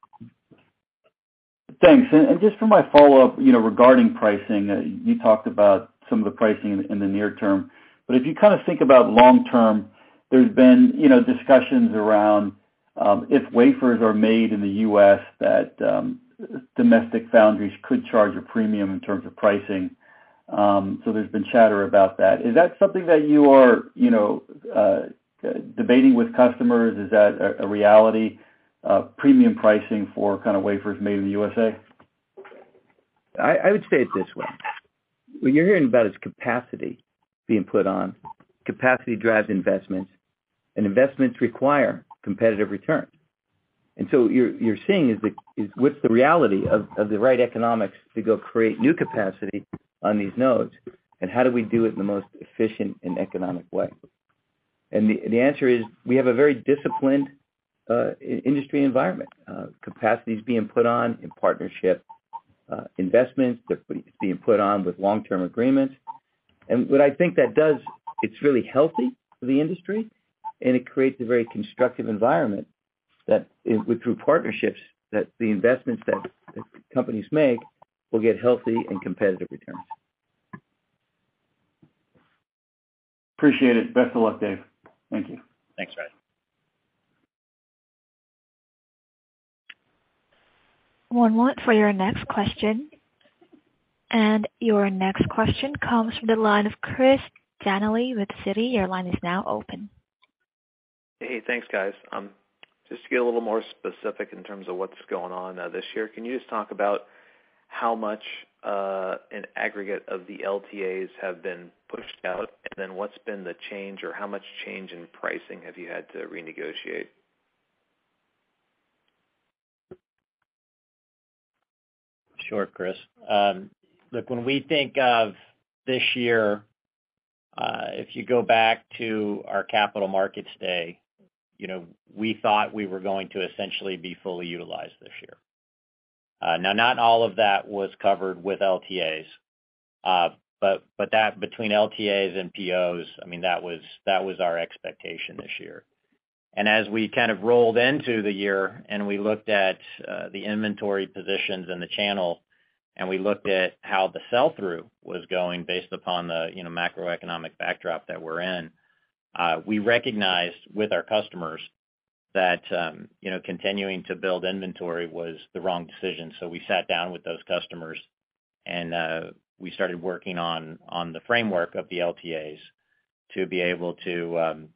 Thanks. And, and just for my follow-up, you know, regarding pricing, uh, you talked about some of the pricing in, in the near term, but if you kind of think about long term, there's been, you know, discussions around um, if wafers are made in the U S that um, domestic foundries could charge a premium in terms of pricing Um, so there's been chatter about that. Is that something that you are, you know, uh, debating with customers? Is that a, a reality? Uh, premium pricing for kind of wafers made in the U S A? I, I would say it this way. What you're hearing about is capacity being put on. Capacity drives investments, and investments require competitive returns. And so you're you're seeing is the is what's the reality of, of the right economics to go create new capacity on these nodes, and how do we do it in the most efficient and economic way? And the the answer is we have a very disciplined uh, industry environment. Uh, capacity is being put on in partnership uh, investments. They're being put on with long-term agreements. And what I think that does, it's really healthy for the industry, and it creates a very constructive environment that, with through partnerships, that the investments that, that companies make will get healthy and competitive returns. Appreciate it. Best of luck, Dave. Thank you. Thanks, Ray. One moment for your next question. And your next question comes from the line of Chris Danely with Citi. Your line is now open. Hey, thanks, guys. Um, just to get a little more specific in terms of what's going on uh, this year, can you just talk about how much uh, in aggregate of the L T As have been pushed out, and then what's been the change, or how much change in pricing have you had to renegotiate? Sure, Chris. Um, look, when we think of this year, uh, if you go back to our Capital Markets Day, you know, we thought we were going to essentially be fully utilized this year. Uh, now, not all of that was covered with L T As, uh, but but that between L T As and P Os, I mean, that was that was our expectation this year. And as we kind of rolled into the year and we looked at uh, the inventory positions in the channel, and we looked at how the sell-through was going based upon the, you know, macroeconomic backdrop that we're in, uh, we recognized with our customers that, um, you know, continuing to build inventory was the wrong decision. So we sat down with those customers and uh, we started working on, on the framework of the L T As to be able to um,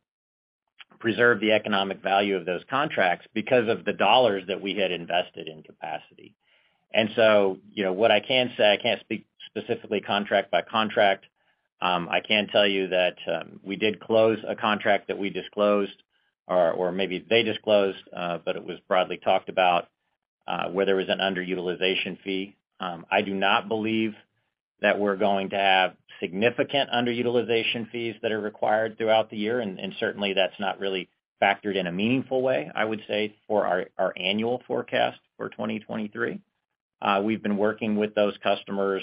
preserve the economic value of those contracts because of the dollars that we had invested in capacity. And so, you know, what I can say, I can't speak specifically contract by contract. Um, I can tell you that um, we did close a contract that we disclosed, or, or maybe they disclosed, uh, but it was broadly talked about, uh, where there was an underutilization fee. Um, I do not believe that we're going to have significant underutilization fees that are required throughout the year, and, and certainly that's not really factored in a meaningful way, I would say, for our, our annual forecast for twenty twenty-three. Uh, we've been working with those customers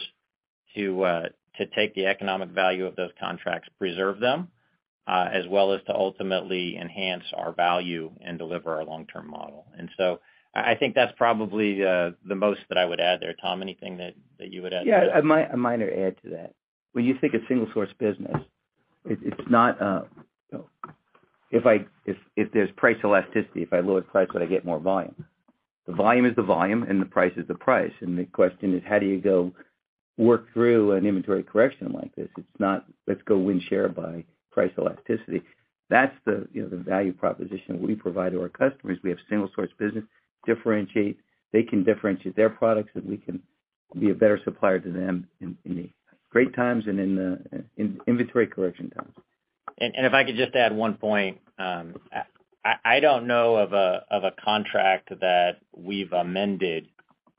to uh, to take the economic value of those contracts, preserve them, uh, as well as to ultimately enhance our value and deliver our long-term model. And so I think that's probably uh, the most that I would add there. Tom, anything that, that you would add? Yeah, to that? a, mi- a minor add to that. When you think of single source business, it, it's not, uh, you know, if I if if there's price elasticity, if I lower the price, would I get more volume? The volume is the volume, and the price is the price. And the question is, how do you go work through an inventory correction like this? It's not, let's go win share by price elasticity. That's the, you know, the value proposition we provide to our customers. We have single source business, differentiate. They can differentiate their products, and we can be a better supplier to them in, in the great times and in the in inventory correction times. And, and if I could just add one point, um, I, I don't know of a of a contract that we've amended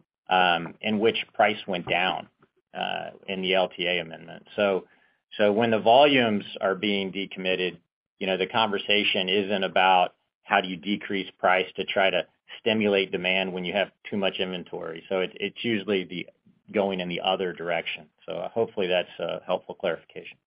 um, in which price went down uh, in the L T A amendment. So, so when the volumes are being decommitted, you know, the conversation isn't about how do you decrease price to try to stimulate demand when you have too much inventory. So it, it's usually the going in the other direction. So uh, hopefully that's a helpful clarification.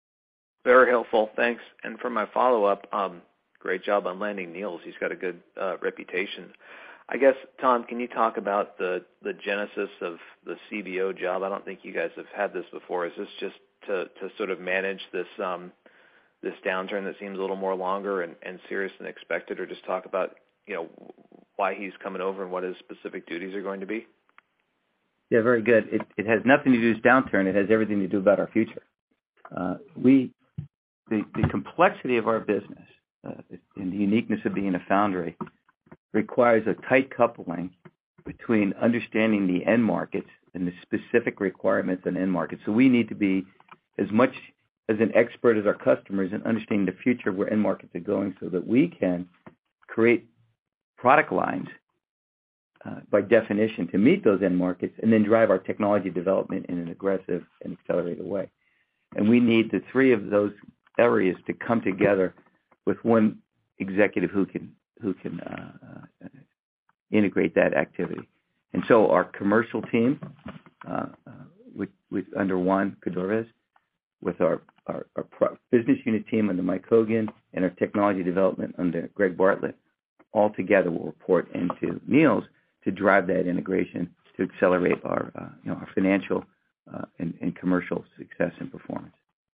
Very helpful. Thanks. And for my follow-up, um, great job on landing Niels. He's got a good uh, reputation. I guess, Tom, can you talk about the, the genesis of the C B O job? I don't think you guys have had this before. Is this just to, to sort of manage this um, this downturn that seems a little more longer and, and serious than expected, or just talk about, you know, why he's coming over and what his specific duties are going to be? Yeah, very good. It, it has nothing to do with this downturn. It has everything to do about our future. Uh, we, the, the complexity of our business uh, and the uniqueness of being a foundry requires a tight coupling between understanding the end markets and the specific requirements in end markets. So we need to be as much as an expert as our customers in understanding the future where end markets are going so that we can create product lines uh, by definition to meet those end markets and then drive our technology development in an aggressive and accelerated way. And we need the three of those areas to come together with one executive who can who can uh, uh, integrate that activity. And so our commercial team, uh, uh, with, with under Juan Cordovez, with our, our, our pro- business unit team under Mike Hogan, and our technology development under Greg Bartlett, all together will report into Niels to drive that integration to accelerate our, uh, you know, our financial uh, and, and commercial success and performance.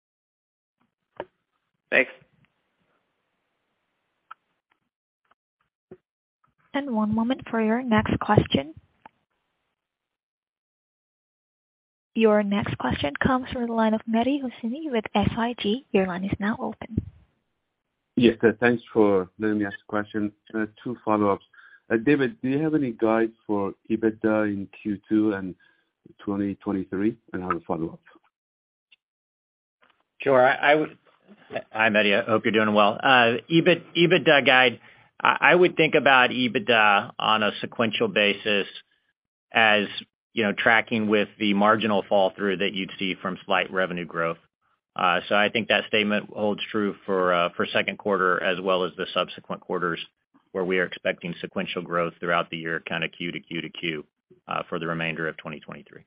Thanks. And one moment for your next question. Your next question comes from the line of Mehdi Hosseini with S I G. Your line is now open. Yes, uh, thanks for letting me ask a question. Uh, two follow-ups. Uh, David, do you have any guide for EBITDA in Q two and twenty twenty-three? And I have a follow-up. Sure. I, I would. Hi, Mehdi. I hope you're doing well. Uh, EBIT, EBITDA guide. I, I would think about EBITDA on a sequential basis as, you know, tracking with the marginal fall through that you'd see from slight revenue growth. Uh, so I think that statement holds true for uh, for second quarter as well as the subsequent quarters, where we are expecting sequential growth throughout the year, kind of Q to Q to Q, uh, for the remainder of twenty twenty-three.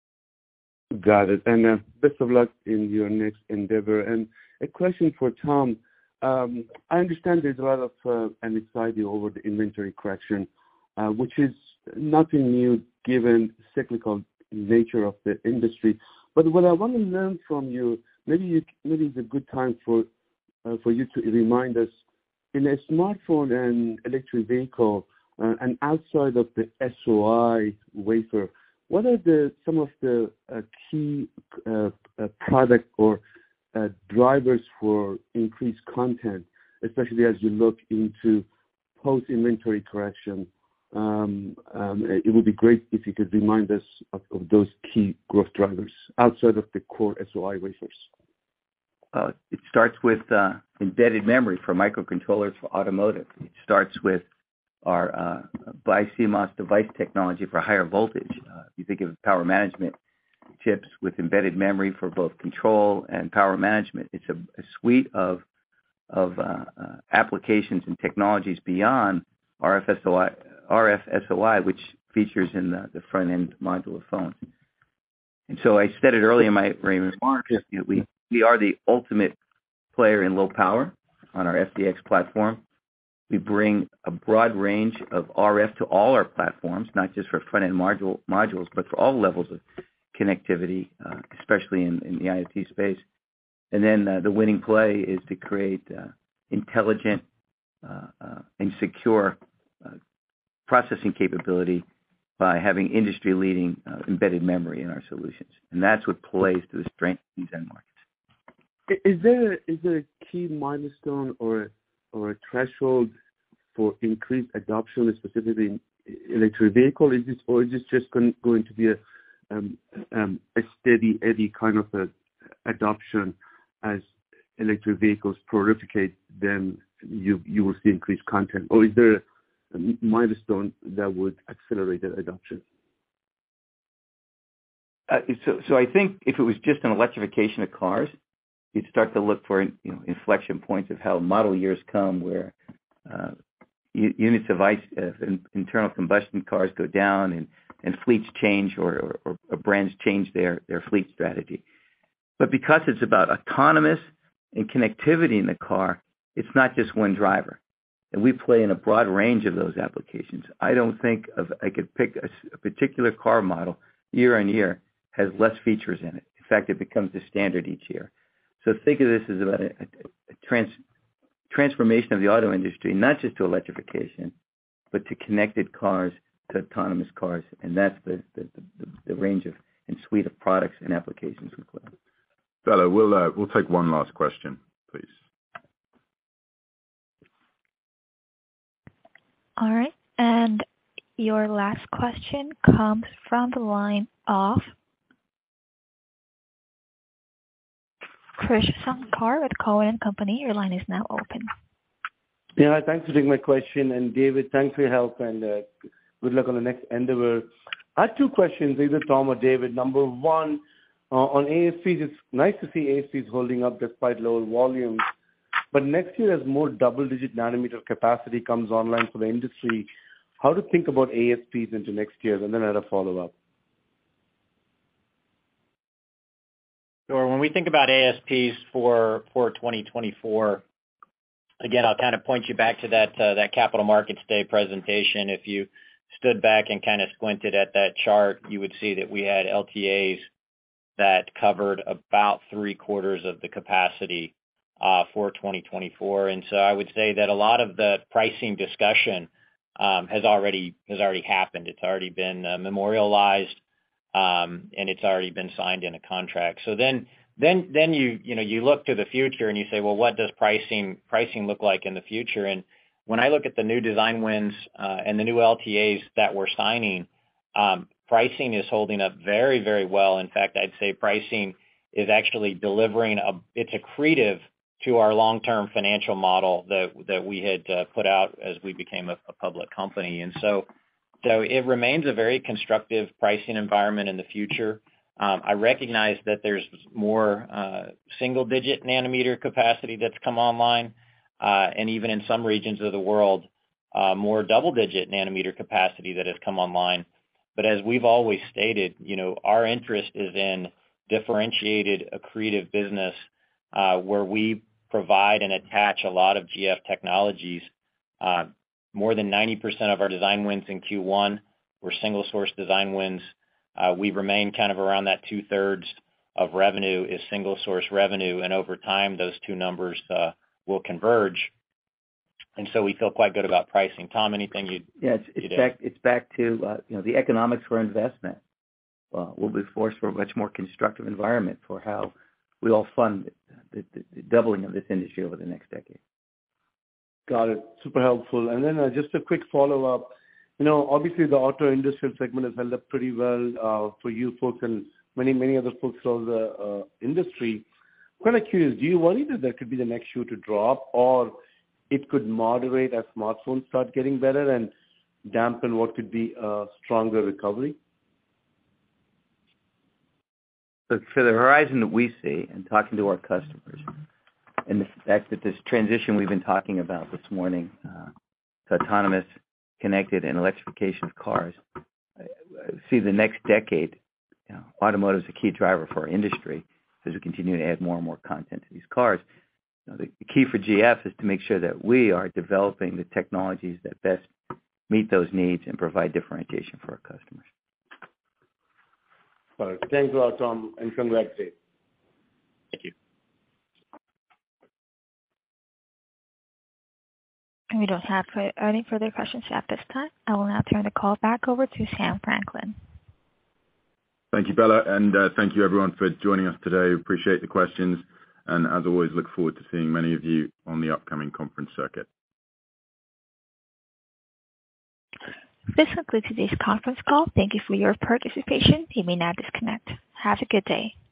Got it. And uh, best of luck in your next endeavor. And a question for Tom. Um, I understand there's a lot of uh, anxiety over the inventory correction, uh, which is nothing new given cyclical nature of the industry. But what I want to learn from you, maybe you, maybe it's a good time for uh, for you to remind us, in a smartphone and electric vehicle, uh, and outside of the S O I wafer, what are the some of the uh, key uh, uh, product or uh, drivers for increased content, especially as you look into post-inventory correction? Um, um, it would be great if you could remind us of, of those key growth drivers outside of the core S O I wafers. Uh, it starts with uh, embedded memory for microcontrollers for automotive. It starts with our uh, bi-C M O S device technology for higher voltage. Uh, if you think of power management chips with embedded memory for both control and power management, it's a, a suite of of uh, uh, applications and technologies beyond R F S O I, R F S O I, which features in the, the front-end module of phones. And so I said it earlier in my remarks, you know, we, we are the ultimate player in low power on our F D X platform. We bring a broad range of R F to all our platforms, not just for front-end module, modules, but for all levels of connectivity, uh, especially in, in the IoT space. And then uh, the winning play is to create uh, intelligent uh, uh, and secure uh, processing capability by having industry-leading uh, embedded memory in our solutions. And that's what plays to the strength of these end markets. Is there a, is there a key milestone or a, or a threshold for increased adoption, specifically in electric vehicle? Is this, or is this just going, going to be a, um, um, a steady eddy kind of a adoption as electric vehicles proliferate? Then you you will see increased content, or is there a milestone that would accelerate that adoption? Uh, so, so I think if it was just an electrification of cars, you'd start to look for, you know, inflection points of how model years come where uh, units of ICE, uh, internal combustion cars go down and, and fleets change or, or, or brands change their, their fleet strategy. But because it's about autonomous and connectivity in the car, it's not just one driver. And we play in a broad range of those applications. I don't think of I could pick a, a particular car model year on year has less features in it. In fact, it becomes the standard each year. So think of this as about a, a, a trans, transformation of the auto industry, not just to electrification, but to connected cars to autonomous cars, and that's the the, the, the range of and suite of products and applications we play. Bella, we'll uh, we'll take one last question, please. All right, and your last question comes from the line of Krish Sankar with Cowen and Company. Your line is now open. Yeah, thanks for taking my question. And David, thanks for your help and uh, good luck on the next endeavor. I have two questions, either Tom or David. Number one, uh, on A S Ps, it's nice to see A S Ps holding up despite lower volumes. But next year, as more double-digit nanometer capacity comes online for the industry, how to think about A S Ps into next year? And then I had a follow-up. Sure. When we think about A S Ps for for twenty twenty-four, again, I'll kind of point you back to that uh, that Capital Markets Day presentation. If you stood back and kind of squinted at that chart, you would see that we had L T As that covered about three quarters of the capacity uh, for twenty twenty-four. And so I would say that a lot of the pricing discussion um, has already has already happened. It's already been uh, memorialized. Um, and it's already been signed in a contract. So then, then, then you, you know, you look to the future and you say, well, what does pricing, pricing look like in the future? And when I look at the new design wins, uh, and the new L T As that we're signing, um, pricing is holding up very, very well. In fact, I'd say pricing is actually delivering a, it's accretive to our long-term financial model that, that we had uh, put out as we became a, a public company. And so, So it remains a very constructive pricing environment in the future. Um, I recognize that there's more uh, single-digit nanometer capacity that's come online, uh, and even in some regions of the world, uh, more double-digit nanometer capacity that has come online. But as we've always stated, you know, our interest is in differentiated, accretive business uh, where we provide and attach a lot of G F technologies. Uh, More than ninety percent of our design wins in Q one were single source design wins. Uh, we remain kind of around that two-thirds of revenue is single source revenue, and over time those two numbers uh, will converge. And so we feel quite good about pricing. Tom, anything you'd Yeah, it's, it's you'd back. It's back to uh, you know the economics for investment. Uh, we'll be forced for a much more constructive environment for how we all fund the, the, the doubling of this industry over the next decade. Got it. Super helpful. And then uh, just a quick follow-up. You know, obviously the auto industrial segment has held up pretty well uh, for you folks and many, many other folks throughout the uh, industry. I'm kind of curious, do you worry that that could be the next shoe to drop, or it could moderate as smartphones start getting better and dampen what could be a stronger recovery? So for the horizon that we see and talking to our customers, and the fact that this transition we've been talking about this morning uh, to autonomous, connected, and electrification of cars, I see the next decade, you know, automotive is a key driver for our industry as we continue to add more and more content to these cars. You know, the, the key for G F is to make sure that we are developing the technologies that best meet those needs and provide differentiation for our customers. All right. Thanks a lot, Tom, and congrats, Dave. Thank you. We don't have any further questions at this time. I will now turn the call back over to Sam Franklin. Thank you, Bella, and uh, thank you everyone for joining us today. Appreciate the questions, and as always, look forward to seeing many of you on the upcoming conference circuit. This concludes today's conference call. Thank you for your participation. You may now disconnect. Have a good day.